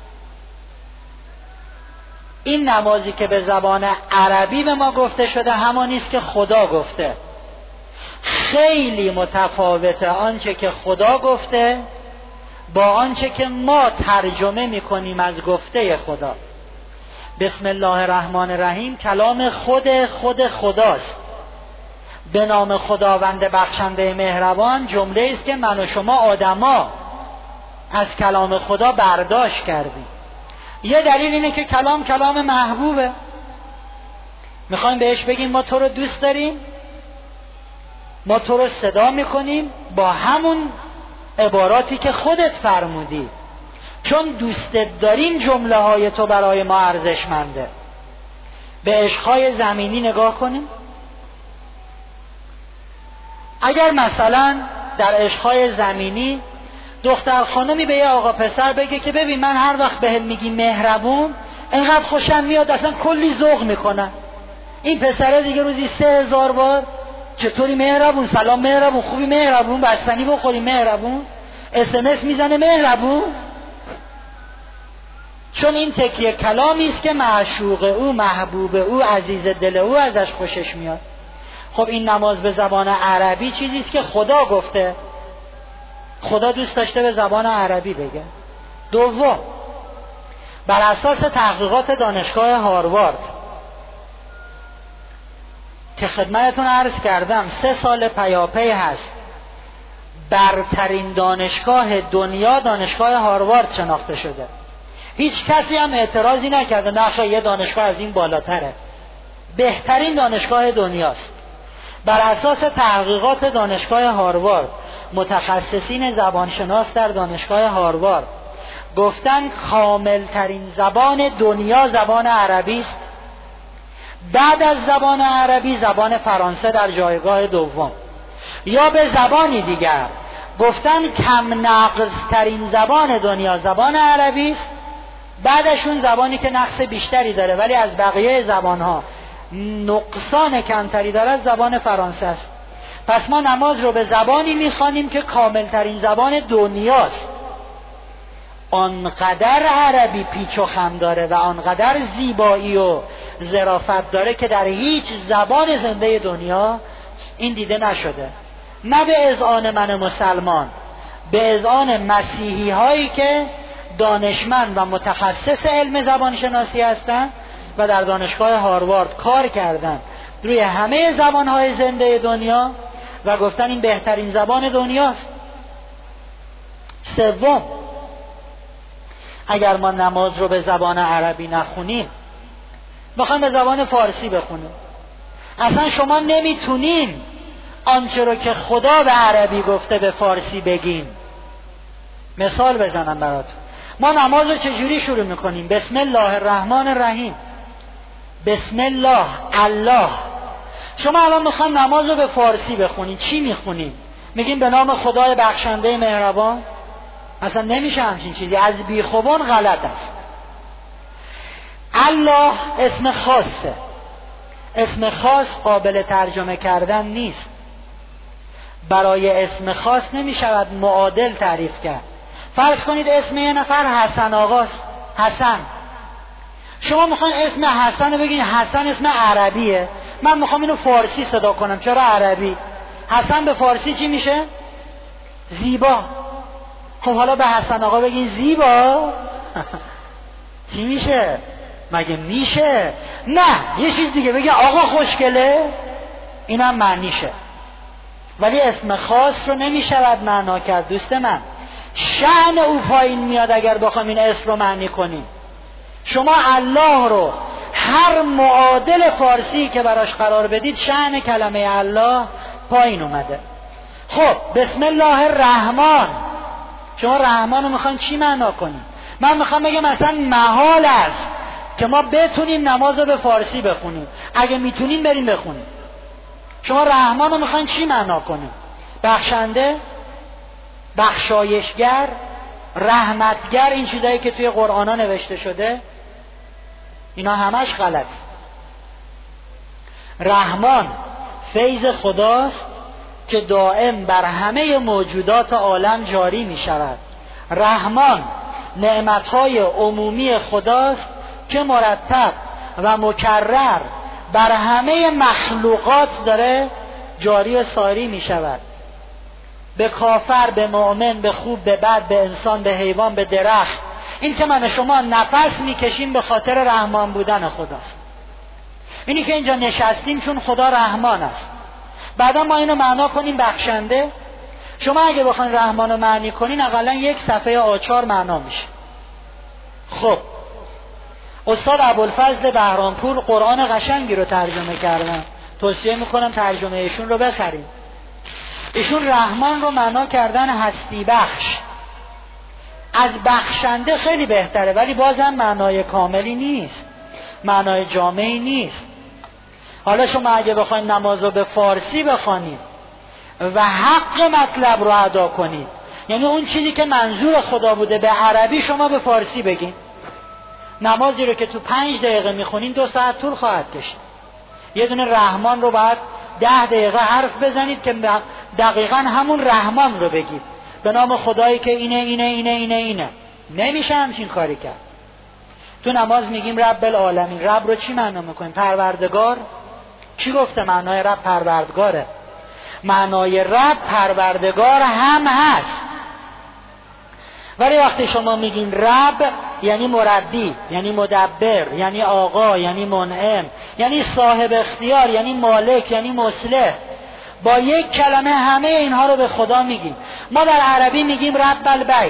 این نمازی که به زبان عربی به ما گفته شده همانی است که خدا گفته. خیلی متفاوته آنچه که خدا گفته با آنچه که ما ترجمه میکنیم از گفته خدا. بسم الله الرحمن الرحیم کلام خود خود خداست. به نام خداوند بخشنده مهربان جمله است که من و شما آدما از کلام خدا برداشت کردیم. یه دلیل اینه که کلام کلام محبوبه. میخوایم بهش بگیم ما تو رو دوست داریم، ما تو رو صدا میکنیم با همون عباراتی که خودت فرمودی، چون دوستت داریم جمله های تو برای ما ارزشمنده. به عشقهای زمینی نگاه کنیم. اگر مثلا در عشقهای زمینی دختر خانمی به یه آقا پسر بگه که ببین من هر وقت بهت میگی مهربون اینقدر خوشم میاد اصلا کلی ذوق میکنم، این پسره دیگه روزی سه هزار بار چطوری مهربون، سلام مهربون، خوبی مهربون، بستنی بخوری مهربون، اس ام اس میزنه مهربون، چون این تکیه کلامی است که معشوق او، محبوب او، عزیز دل او ازش خوشش میاد. خب این نماز به زبان عربی چیزی است که خدا گفته، خدا دوست داشته به زبان عربی بگه. دوم، بر اساس تحقیقات دانشگاه هاروارد که خدمتتون عرض کردم سه سال پیاپی هست، برترین دانشگاه دنیا دانشگاه هاروارد شناخته شده. هیچ کسی هم اعتراضی نکرده نه یه دانشگاه از این بالاتره، بهترین دانشگاه دنیاست. بر اساس تحقیقات دانشگاه هاروارد، متخصصین زبانشناس در دانشگاه هاروارد گفتن کامل ترین زبان دنیا زبان عربی است. بعد از زبان عربی زبان فرانسه در جایگاه دوم. یا به زبانی دیگر گفتن کم نقص ترین زبان دنیا زبان عربی است، بعدشون زبانی که نقص بیشتری داره ولی از بقیه زبانها نقصان کمتری داره زبان فرانسه است. پس ما نماز رو به زبانی میخوانیم که کامل ترین زبان دنیاست. آنقدر عربی پیچ و خم داره و آنقدر زیبایی و ظرافت داره که در هیچ زبان زنده دنیا این دیده نشده. نه به اذعان من مسلمان، به اذعان مسیحی هایی که دانشمند و متخصص علم زبان شناسی هستند و در دانشگاه هاروارد کار کردند روی همه زبانهای زنده دنیا و گفتن این بهترین زبان دنیاست. سوم، اگر ما نماز رو به زبان عربی نخونیم، میخوایم به زبان فارسی بخونیم، اصلا شما نمیتونین آنچه رو که خدا به عربی گفته به فارسی بگین. مثال بزنم براتون. ما نماز رو چجوری شروع میکنیم؟ بسم الله الرحمن الرحیم، بسم الله الله. شما الان میخوان نماز رو به فارسی بخونین، چی میخونین؟ میگین به نام خدای بخشنده مهربان؟ اصلا نمیشه همچین چیزی، از بیخوبان غلط است. الله اسم خاصه، اسم خاص قابل ترجمه کردن نیست. برای اسم خاص نمیشود معادل تعریف کرد. فرض کنید اسم یه نفر حسن آقاست، حسن. شما میخواین اسم حسن رو بگین حسن اسم عربیه، من میخوام اینو فارسی صدا کنم، چرا عربی؟ حسن به فارسی چی میشه؟ زیبا. خب حالا به حسن آقا بگین زیبا چی میشه؟ مگه میشه؟ نه، یه چیز دیگه بگین آقا خوشگله. اینم معنیشه، ولی اسم خاص رو نمیشود معنا کرد. دوست من، شأن او پایین میاد اگر بخوام این اسم رو معنی کنیم. شما الله رو هر معادل فارسی که براش قرار بدید، شأن کلمه الله پایین اومده. خب بسم الله الرحمن، شما رحمان رو میخوان چی معنا کنید؟ من میخوام بگم مثلا محال است که ما بتونیم نماز رو به فارسی بخونیم. اگه میتونیم بریم بخونیم. شما رحمان رو میخوان چی معنا کنید؟ بخشنده، بخشایشگر، رحمتگر، این چیزایی که توی قرآن ها نوشته شده اینا همش غلط. رحمان فیض خداست که دائم بر همه موجودات عالم جاری می شود. رحمان نعمتهای عمومی خداست که مرتب و مکرر بر همه مخلوقات داره جاری و ساری می شود. به کافر، به مؤمن، به خوب، به بد، به انسان، به حیوان، به درخت. این که من شما نفس میکشیم به خاطر رحمان بودن خداست. اینی که اینجا نشستیم چون خدا رحمان است. بعدا ما اینو معنا کنیم بخشنده. شما اگه بخواین رحمان رو معنی کنین اقلا یک صفحه آچار معنا میشه. خب استاد ابوالفضل بهرامپور قرآن قشنگی رو ترجمه کردن، توصیه میکنم ترجمه ایشون رو بخرید. ایشون رحمان رو معنا کردن هستی بخش. از بخشنده خیلی بهتره، ولی بازم معنای کاملی نیست، معنای جامعی نیست. حالا شما اگه بخواید نماز رو به فارسی بخوانید و حق مطلب رو ادا کنید، یعنی اون چیزی که منظور خدا بوده به عربی شما به فارسی بگین، نمازی رو که تو پنج دقیقه میخونین دو ساعت طول خواهد کشید. یه دونه رحمان رو باید ده دقیقه حرف بزنید که دقیقا همون رحمان رو بگید، به نام خدایی که اینه اینه اینه اینه اینه. نمیشه همچین کاری کرد. تو نماز میگیم رب العالمین. رب رو چی معنا میکنیم؟ پروردگار. چی گفته معنای رب پروردگاره؟ معنای رب پروردگار هم هست، ولی وقتی شما میگین رب یعنی مربی، یعنی مدبر، یعنی آقا، یعنی منعم، یعنی صاحب اختیار، یعنی مالک، یعنی مصلح، با یک کلمه همه اینها رو به خدا میگیم. ما در عربی میگیم رب البیت.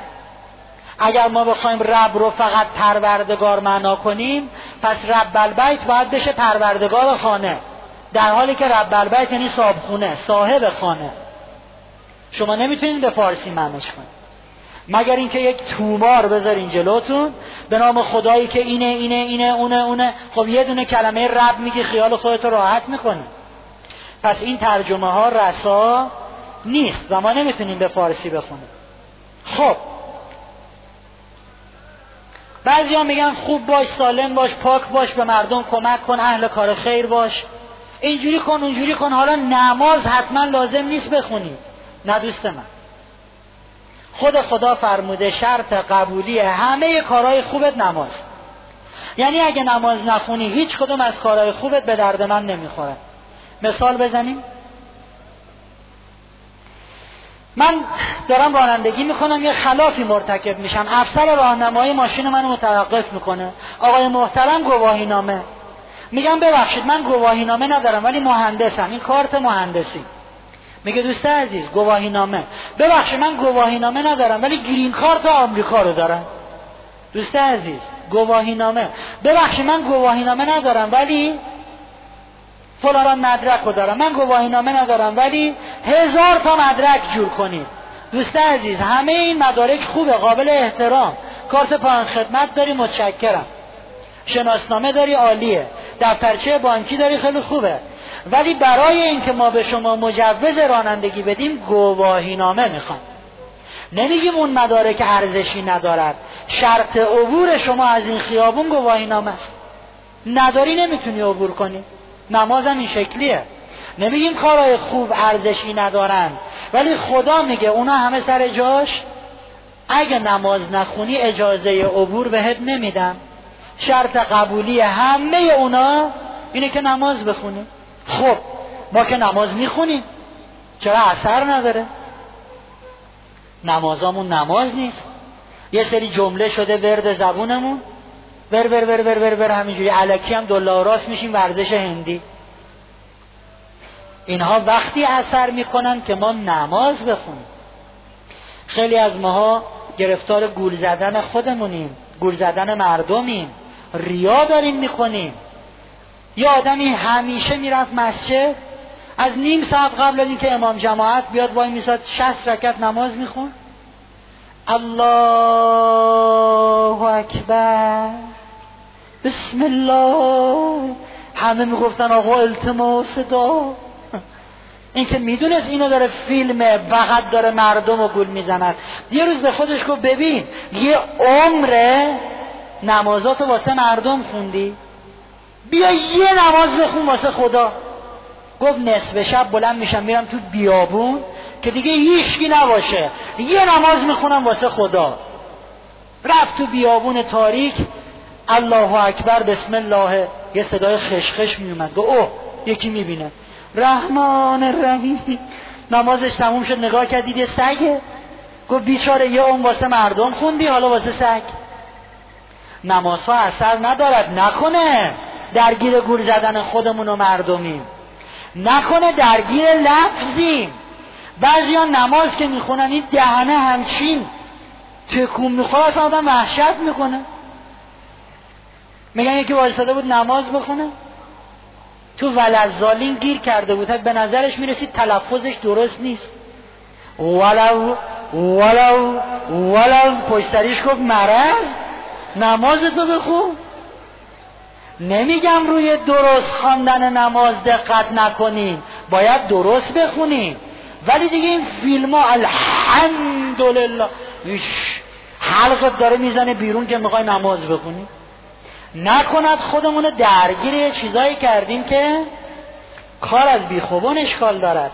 اگر ما بخوایم رب رو فقط پروردگار معنا کنیم، پس رب البیت باید بشه پروردگار خانه، در حالی که رب البیت یعنی صاحب خونه، صاحب خانه. شما نمیتونید به فارسی معنیش کنید مگر اینکه یک تومار بذارین جلوتون به نام خدایی که اینه اینه اینه اونه اونه. خب یه دونه کلمه رب میگی خیال خودت راحت میکنی. پس این ترجمه ها رسا نیست و ما نمیتونیم به فارسی بخونیم. خب بعضی ها میگن خوب باش، سالم باش، پاک باش، به مردم کمک کن، اهل کار خیر باش، اینجوری کن اونجوری کن. حالا نماز حتما لازم نیست بخونی. نه دوست من، خود خدا فرموده شرط قبولی همه کارهای خوبت نماز. یعنی اگه نماز نخونی هیچ کدوم از کارهای خوبت به درد من نمیخوره. مثال بزنیم. من دارم رانندگی میکنم، یه خلافی مرتکب میشم، افسر راهنمایی ماشین منو متوقف میکنه. آقای محترم گواهی نامه. میگم ببخشید من گواهی نامه ندارم ولی مهندسم، این کارت مهندسی. میگه دوست عزیز گواهی نامه. ببخشید من گواهی نامه ندارم ولی گرین کارت آمریکا رو دارم. دوست عزیز گواهی نامه. ببخشید من گواهی نامه ندارم ولی فلان مدرک رو دارم. من گواهی نامه ندارم ولی هزار تا مدرک جور کنید. دوست عزیز همه این مدارک خوبه، قابل احترام. کارت پایان خدمت داری، متشکرم. شناسنامه داری، عالیه. دفترچه بانکی داری، خیلی خوبه. ولی برای اینکه ما به شما مجوز رانندگی بدیم گواهی نامه میخوام. نمیگیم اون مدارک ارزشی ندارد. شرط عبور شما از این خیابون گواهی نامه است. نداری نمیتونی عبور کنی. نمازم این شکلیه. نمیگیم کارهای خوب ارزشی ندارن، ولی خدا میگه اونا همه سر جاش. اگه نماز نخونی اجازه عبور بهت نمیدم. شرط قبولی همه اونا اینه که نماز بخونی. خب ما که نماز میخونیم چرا اثر نداره؟ نمازامون نماز نیست، یه سری جمله شده ورد زبونمون، ور ور ور ور ور ور همینجوری الکی هم دلا راست میشیم ورزش هندی. اینها وقتی اثر میکنن که ما نماز بخونیم. خیلی از ماها گرفتار گول زدن خودمونیم، گول زدن مردمیم، ریا داریم میکنیم. یه آدمی همیشه میرفت مسجد، از نیم ساعت قبل از اینکه امام جماعت بیاد وای میساد شصت رکعت نماز میخون. الله اکبر، بسم الله، همه میگفتن آقا التماس دا. این که میدونست اینو داره فیلمه، فقط داره مردم رو گول میزند. یه روز به خودش گفت ببین یه عمره نمازاتو واسه مردم خوندی، بیا یه نماز بخون واسه خدا. گفت نصف شب بلند میشم میرم تو بیابون که دیگه هیچکی نباشه، یه نماز میخونم واسه خدا. رفت تو بیابون تاریک، الله اکبر بسم الله، یه صدای خشخش میومد. گفت اوه یکی میبینه. رحمان الرحیم. نمازش تموم شد، نگاه کرد دید یه سگه. گفت بیچاره یه اون واسه مردم خوندی، حالا واسه سگ. نمازها اثر ندارد. نکنه درگیر گول زدن خودمون و مردمیم، نکنه درگیر لفظیم. بعضی ها نماز که میخونن این دهنه همچین تکون میخوره، اصلا آدم وحشت میکنه. میگن یکی وایساده بود نماز بخونه، تو ولزالین گیر کرده بود، به نظرش میرسید تلفظش درست نیست. ولو ولو ولو پشت سریش گفت مرض، نمازتو بخون. نمیگم روی درست خواندن نماز دقت نکنیم، باید درست بخونیم، ولی دیگه این فیلم ها الحمدلله حلقت داره میزنه بیرون که میخوای نماز بخونی. نکند خودمونو درگیر یه چیزایی کردیم که کار از بیخوبان اشکال دارد.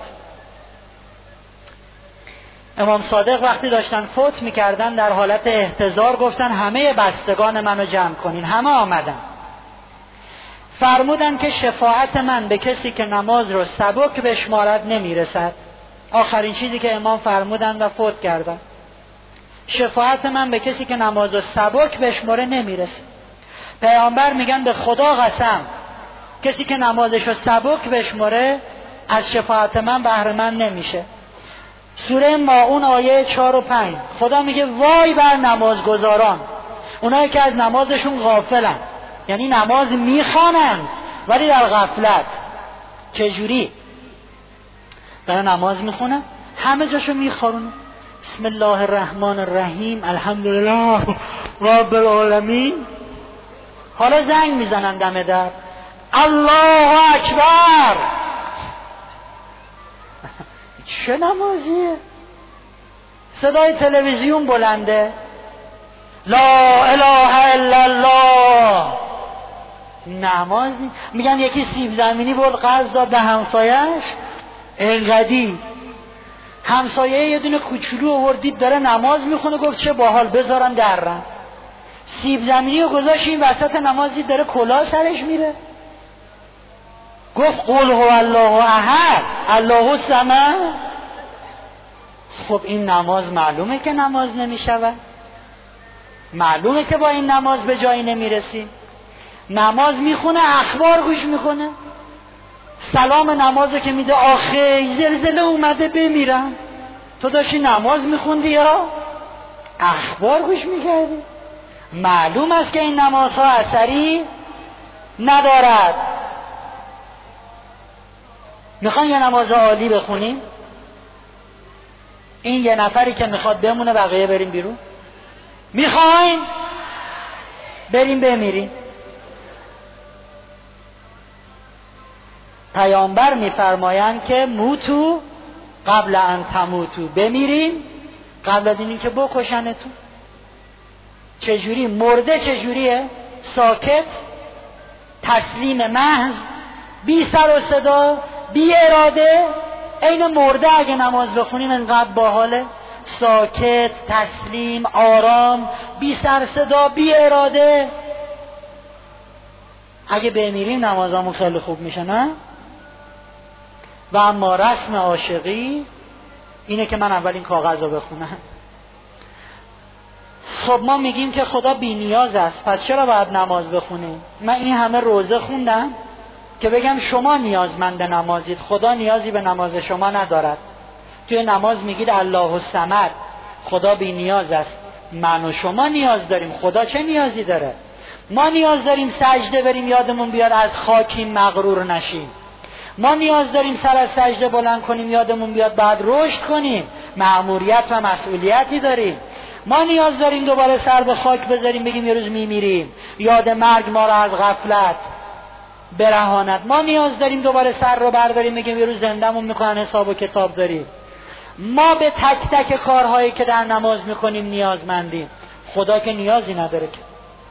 امام صادق وقتی داشتن فوت میکردن در حالت احتضار گفتن همه بستگان منو جمع کنین. همه آمدن، فرمودن که شفاعت من به کسی که نماز رو سبک بشمارد نمیرسد. آخرین چیزی که امام فرمودن و فوت کردن، شفاعت من به کسی که نماز رو سبک بشماره نمیرسه. پیامبر میگن به خدا قسم کسی که نمازش رو سبک بشماره از شفاعت من بهره مند نمیشه. سوره ماعون آیه چهار و پنج خدا میگه وای بر نمازگزاران، اونایی که از نمازشون غافلن، یعنی نماز میخوانن ولی در غفلت. چجوری؟ داره نماز میخونه همه جاشو میخورونه، بسم الله الرحمن الرحیم الحمدلله رب العالمین. حالا زنگ میزنن دم در، الله اکبر. چه نمازیه؟ صدای تلویزیون بلنده، لا اله الا الله. نماز نی... میگن یکی سیب زمینی برد قرض داد به همسایه‌اش، انقدی همسایه یه دونه کوچولو آوردید داره نماز میخونه، گفت چه باحال بذارم درم. سیب زمینی رو گذاشت این وسط نماز، دید داره کلاه سرش میره، گفت قل هو الله احد الله الصمد. خب این نماز معلومه که نماز نمیشود، معلومه که با این نماز به جایی نمیرسی. نماز میخونه اخبار گوش میکنه، سلام نمازو که میده آخه زلزله اومده بمیرم. تو داشتی نماز میخوندی یا اخبار گوش میکردی؟ معلوم است که این نمازها اثری ندارد. میخوان یه نماز عالی بخونیم، این یه نفری که میخواد بمونه بقیه بریم بیرون؟ میخواین بریم بمیریم؟ پیامبر میفرمایند که موتو قبل ان تموتو، بمیرین قبل از این که بکشنتون. چجوری مرده؟ چجوریه؟ ساکت، تسلیم محض، بی سر و صدا، بی اراده. این مرده اگه نماز بخونیم انقدر باحاله، ساکت، تسلیم، آرام، بی سر صدا، بی اراده. اگه بمیریم نمازامون خیلی خوب میشه، نه؟ و اما رسم عاشقی اینه که من اول این کاغذ رو بخونم. خب ما میگیم که خدا بی نیاز است، پس چرا باید نماز بخونیم؟ من این همه روزه خوندم، که بگم شما نیازمند نمازید، خدا نیازی به نماز شما ندارد. توی نماز میگید الله الصمد، خدا بی نیاز است. من و شما نیاز داریم، خدا چه نیازی داره؟ ما نیاز داریم سجده بریم یادمون بیاد از خاکیم مغرور نشیم. ما نیاز داریم سر از سجده بلند کنیم یادمون بیاد بعد رشد کنیم، مأموریت و مسئولیتی داریم. ما نیاز داریم دوباره سر به خاک بذاریم بگیم یه روز میمیریم، یاد مرگ ما رو از غفلت برهاند. ما نیاز داریم دوباره سر رو برداریم بگیم یه روز زنده‌مون میکنن حساب و کتاب داریم. ما به تک تک کارهایی که در نماز میکنیم نیازمندیم. خدا که نیازی نداره که.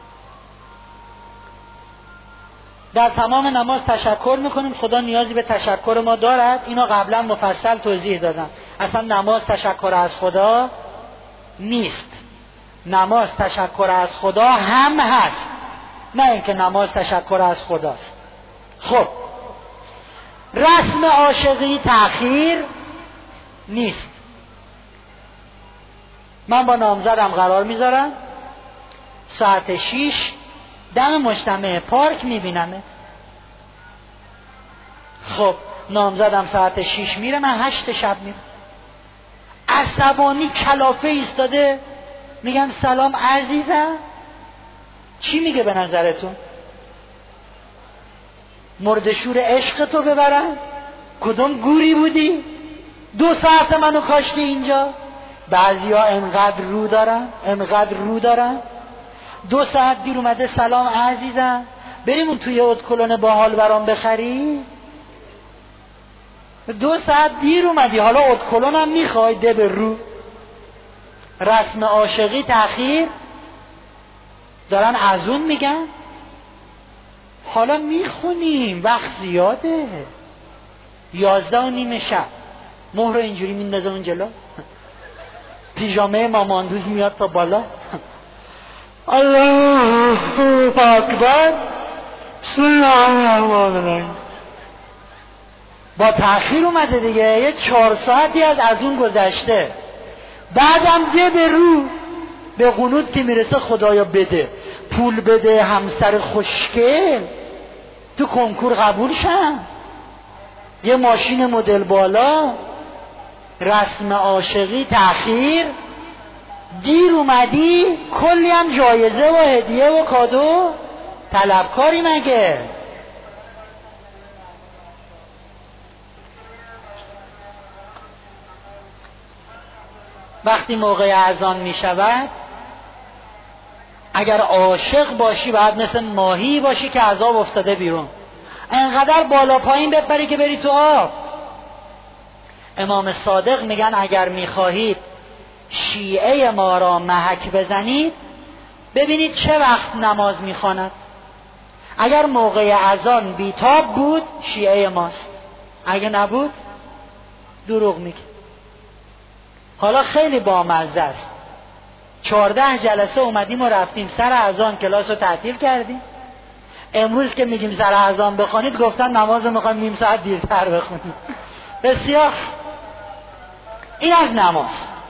در تمام نماز تشکر میکنیم، خدا نیازی به تشکر ما دارد؟ اینو قبلا مفصل توضیح دادم. اصلا نماز تشکر از خدا نیست. نماز تشکر از خدا هم هست، نه اینکه نماز تشکر از خداست. خب رسم عاشقی تأخیر نیست. من با نامزدم قرار میذارم ساعت شیش دم مجتمع پارک میبینمه. خب نامزدم ساعت شیش میره، من هشت شب میرم. عصبانی کلافه ایستاده، میگم سلام عزیزم، چی میگه به نظرتون؟ مردشور عشق تو ببرن؟ کدوم گوری بودی؟ دو ساعت منو کاشتی اینجا. بعضی ها انقدر رو دارن، انقدر رو دارن. دو ساعت دیر اومده سلام عزیزم، بریم اون توی ادکلون باحال برام بخری؟ دو ساعت دیر اومدی حالا ادکلون هم میخوای؟ ده به رو. رسم عاشقی تأخیر دارن از اون میگن. حالا میخونیم وقت زیاده، یازده و نیم شب مهر اینجوری میندازه اون جلو، پیژامه ماماندوز میاد تا بالا، الله اکبر، بسم الله الرحمن الرحیم. با تأخیر اومده دیگه، یه چهار ساعتی از از اون گذشته. بعدم ده به رو به قنوت که میرسه خدایا بده، پول بده، همسر خوشگل تو کنکور قبول شم، یه ماشین مدل بالا. رسم عاشقی تأخیر، دیر اومدی کلی هم جایزه و هدیه و کادو طلبکاری مگه؟ وقتی موقع اذان می شود اگر عاشق باشی باید مثل ماهی باشی که از آب افتاده بیرون، انقدر بالا پایین بپری که بری تو آب. امام صادق میگن اگر میخواهید شیعه ما را محک بزنید ببینید چه وقت نماز میخواند. اگر موقع اذان بیتاب بود شیعه ماست، اگه نبود دروغ میگه. حالا خیلی بامزه است، چهارده جلسه اومدیم و رفتیم سر اذان کلاس رو تعطیل کردیم. امروز که میگیم سر اذان بخونید گفتن نماز رو میخوایم نیم ساعت دیرتر بخونید. بسیار. این از نماز.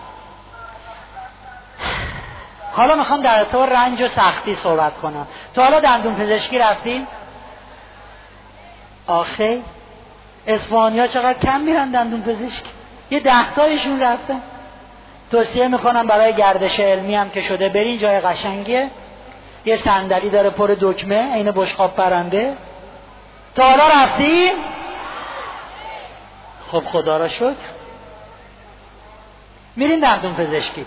حالا میخوام در طور رنج و سختی صحبت کنم. تا حالا دندون پزشکی رفتیم؟ آخه اصفهانی ها چقدر کم میرن دندون پزشکی، یه ده تایشون رفتن. توصیه میکنم برای گردش علمی هم که شده برین، جای قشنگیه، یه صندلی داره پر دکمه عین بشقاب پرنده. تا حالا رفتی؟ خب خدا را شکر. میرین دندون پزشکی،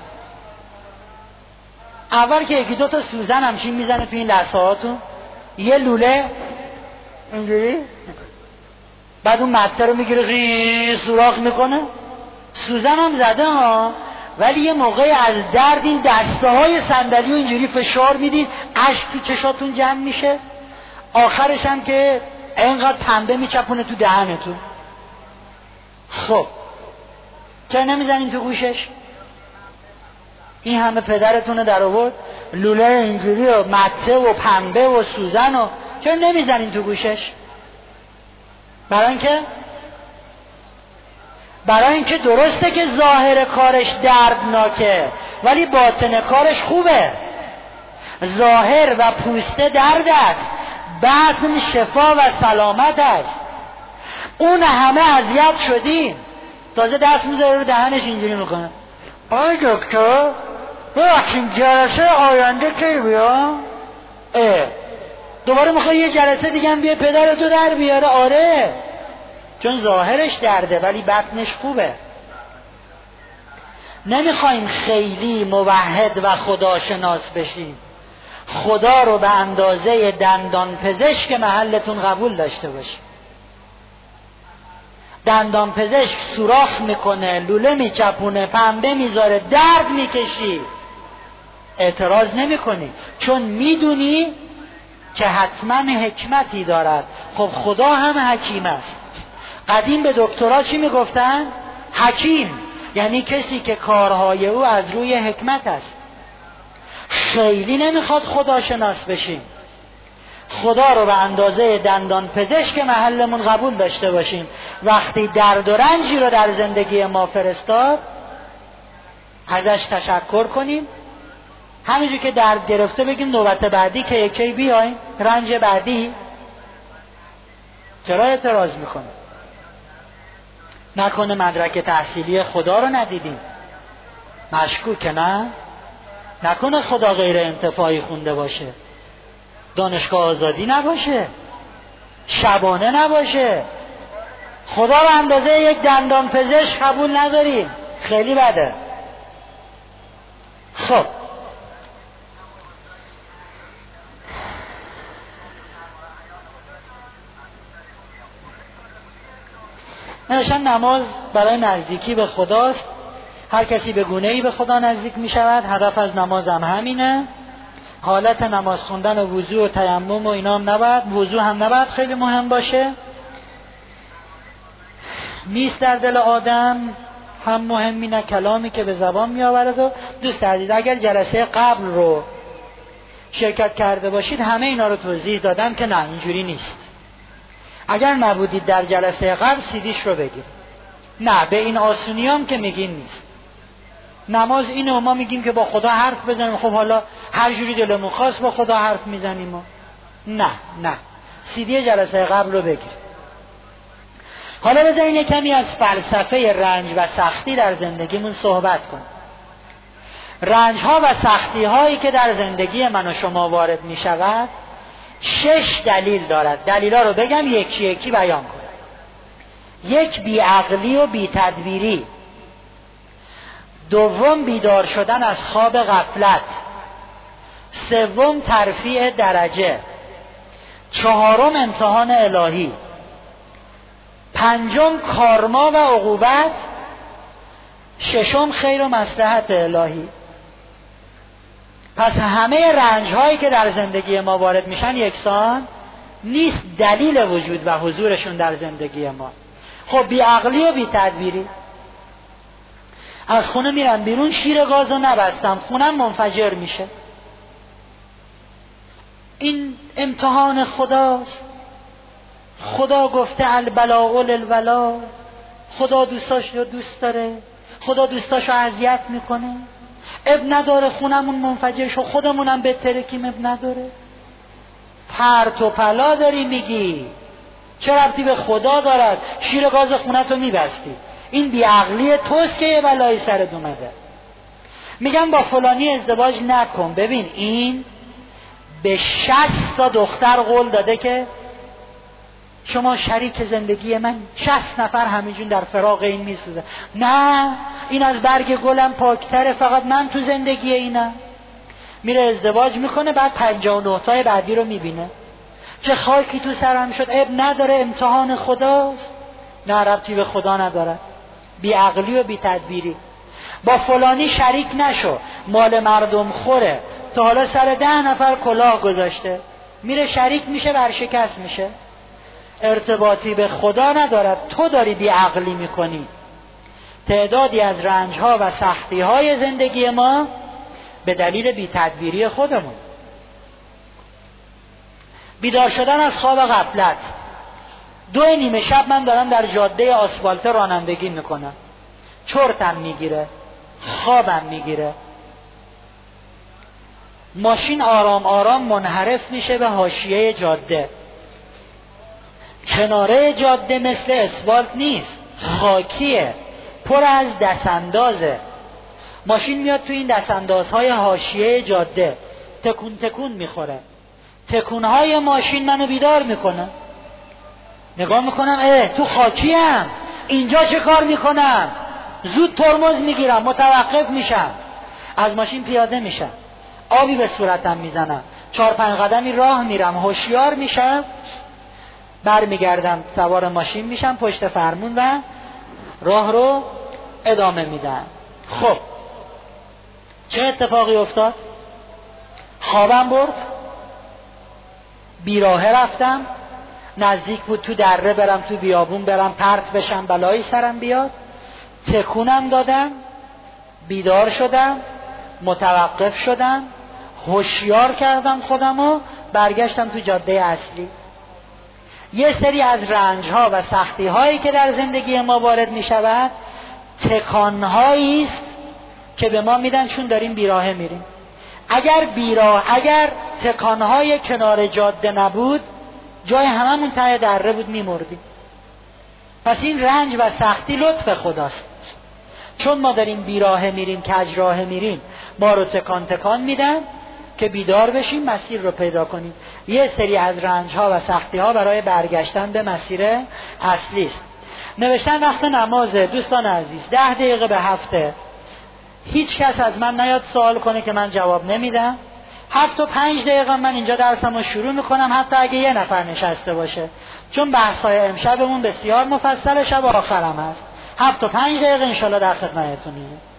اول که یکی دو تا سوزن همچین میزنه تو این لثه هاتون، یه لوله اینجوری، بعد اون مته رو میگیره غیی سوراخ میکنه. سوزن هم زده ها، ولی یه موقعی از درد این دسته های صندلی رو اینجوری فشار میدین اشک تو چشاتون جمع میشه، آخرش هم که اینقدر پنبه میچپونه تو دهنتون. خب چرا نمیزنین تو گوشش؟ این همه پدرتونه در آورد لوله اینجوری و مته و پنبه و سوزن و چرا نمیزنین تو گوشش؟ برای اینکه برای اینکه درسته که ظاهر کارش دردناکه ولی باطن کارش خوبه. ظاهر و پوسته درد است، بطن شفا و سلامت است. اون همه اذیت شدیم، تازه دست میذاره رو دهنش اینجوری میکنه. آی دکتر ببخشید جلسه آینده کی بیام؟ اه دوباره میخوای یه جلسه دیگه هم بیا پدرتو در بیاره؟ آره، چون ظاهرش درده ولی بطنش خوبه. نمیخوایم خیلی موحد و خداشناس بشیم. خدا رو به اندازه دندان پزشک محلتون قبول داشته باشیم. دندان پزشک سوراخ میکنه، لوله میچپونه، پنبه میذاره، درد میکشی، اعتراض نمیکنی چون میدونی که حتما حکمتی دارد. خب خدا هم حکیم است. قدیم به دکترها چی میگفتن؟ حکیم، یعنی کسی که کارهای او از روی حکمت است. خیلی نمیخواد خدا شناس بشیم، خدا رو به اندازه دندان پزشک محلمون قبول داشته باشیم. وقتی درد و رنجی رو در زندگی ما فرستاد ازش تشکر کنیم، همینجور که درد گرفته بگیم نوبت بعدی که یکی بیایم، رنج بعدی. چرا اعتراض میکنه؟ نکنه مدرک تحصیلی خدا رو ندیدیم؟ مشکوکه نه؟ نکنه خدا غیر انتفاعی خونده باشه، دانشگاه آزادی نباشه، شبانه نباشه. خدا به اندازه یک دندان پزشک قبول نداریم، خیلی بده. خب نشان نماز برای نزدیکی به خداست. هر کسی به گونه‌ای به خدا نزدیک می شود. هدف از نماز هم همینه. حالت نماز خوندن و وضو و تیمم و اینا هم نباید، وضو هم نباید خیلی مهم باشه، نیست در دل آدم. هم مهم اینه کلامی که به زبان می آورد. و دوست عزیز اگر جلسه قبل رو شرکت کرده باشید همه اینا رو توضیح دادم که نه اینجوری نیست. اگر نبودید در جلسه قبل سیدیش رو بگیر. نه به این آسونی هم که میگین نیست. نماز اینه و ما میگیم که با خدا حرف بزنیم. خب حالا هر جوری دلمون خواست با خدا حرف میزنیم. نه نه سیدی جلسه قبل رو بگیر. حالا بذارین یک کمی از فلسفه رنج و سختی در زندگیمون صحبت کنیم. رنج ها و سختی هایی که در زندگی من و شما وارد می شود شش دلیل دارد. دلیل ها رو بگم یکی یکی بیان کنم. یک، بیعقلی و بی‌تدبیری. دوم، بیدار شدن از خواب غفلت. سوم، ترفیع درجه. چهارم، امتحان الهی. پنجم، کارما و عقوبت. ششم، خیر و مصلحت الهی. پس همه رنج هایی که در زندگی ما وارد میشن یکسان نیست، دلیل وجود و حضورشون در زندگی ما. خب بیعقلی و بی‌تدبیری. از خونه میرم بیرون، شیر گازو نبستم، خونم منفجر میشه. این امتحان خداست. خدا گفته البلاء للولا. خدا دوستاش رو دوست داره، خدا دوستاش رو اذیت میکنه. اب نداره خونمون منفجر شو، خودمونم به ترکیم، اب نداره. پرت و پلا داری میگی، چه ربطی به خدا دارد؟ شیر گاز خونتو میبستی. این بیعقلی توست که یه بلایی سرت اومده. میگن با فلانی ازدواج نکن. ببین این به شصت تا دختر قول داده که شما شریک زندگی من، شصت نفر همینجون در فراق این میسوزه. نه این از برگ گلم پاکتره، فقط من تو زندگی اینم. میره ازدواج میکنه، بعد پنجاه و نه تای بعدی رو میبینه، چه خاکی تو سرم شد. اب نداره، امتحان خداست. نه ربطی به خدا نداره. بیعقلی و بی‌تدبیری. با فلانی شریک نشو، مال مردم خوره، تا حالا سر ده نفر کلاه گذاشته، میره شریک میشه، ورشکست میشه. ارتباطی به خدا ندارد، تو داری بیعقلی میکنی. تعدادی از رنجها و سختیهای زندگی ما به دلیل بی‌تدبیری خودمون. بیدار شدن از خواب غفلت. دو نیمه شب من دارم در جاده آسفالت رانندگی میکنم، چرتم میگیره، خوابم میگیره. ماشین آرام آرام منحرف میشه به حاشیه جاده. کناره جاده مثل اسفالت نیست، خاکیه، پر از دستاندازه. ماشین میاد تو این دستاندازهای حاشیه جاده تکون تکون میخوره. تکونهای ماشین منو بیدار میکنه. نگاه میکنم اه تو خاکیم، اینجا چه کار میکنم؟ زود ترمز میگیرم، متوقف میشم، از ماشین پیاده میشم، آبی به صورتم میزنم، چهار پنج قدمی راه میرم، هوشیار میشم، برمیگردم سوار ماشین میشم پشت فرمون و راه رو ادامه میدم. خب چه اتفاقی افتاد؟ خوابم برد، بیراهه رفتم، نزدیک بود تو دره برم، تو بیابون برم، پرت بشم، بلایی سرم بیاد. تکونم دادم، بیدار شدم، متوقف شدم، هوشیار کردم خودمو، برگشتم تو جاده اصلی. یه سری از رنج‌ها و سختی‌هایی که در زندگی ما وارد می‌شود تکان‌هایی است که به ما میدن چون داریم بیراهه میریم. اگر بیراه اگر تکان‌های کنار جاده نبود، جای هممون ته دره بود، میمردیم. پس این رنج و سختی لطف خداست. چون ما داریم بیراهه میریم، کج راه میریم، ما رو تکان تکان میدن که بیدار بشیم، مسیر رو پیدا کنیم. یه سری از رنج‌ها و سختی‌ها برای برگشتن به مسیر اصلی است. نوشتن وقت نماز دوستان عزیز ده دقیقه به هفته. هیچ کس از من نیاد سوال کنه که من جواب نمیدم. هفت و پنج دقیقه من اینجا درسم رو شروع میکنم، حتی اگه یه نفر نشسته باشه، چون بحث‌های امشبمون بسیار مفصل، شب آخرم هست. هفت و پنج دقیقه انشالله در خدمتتونیم.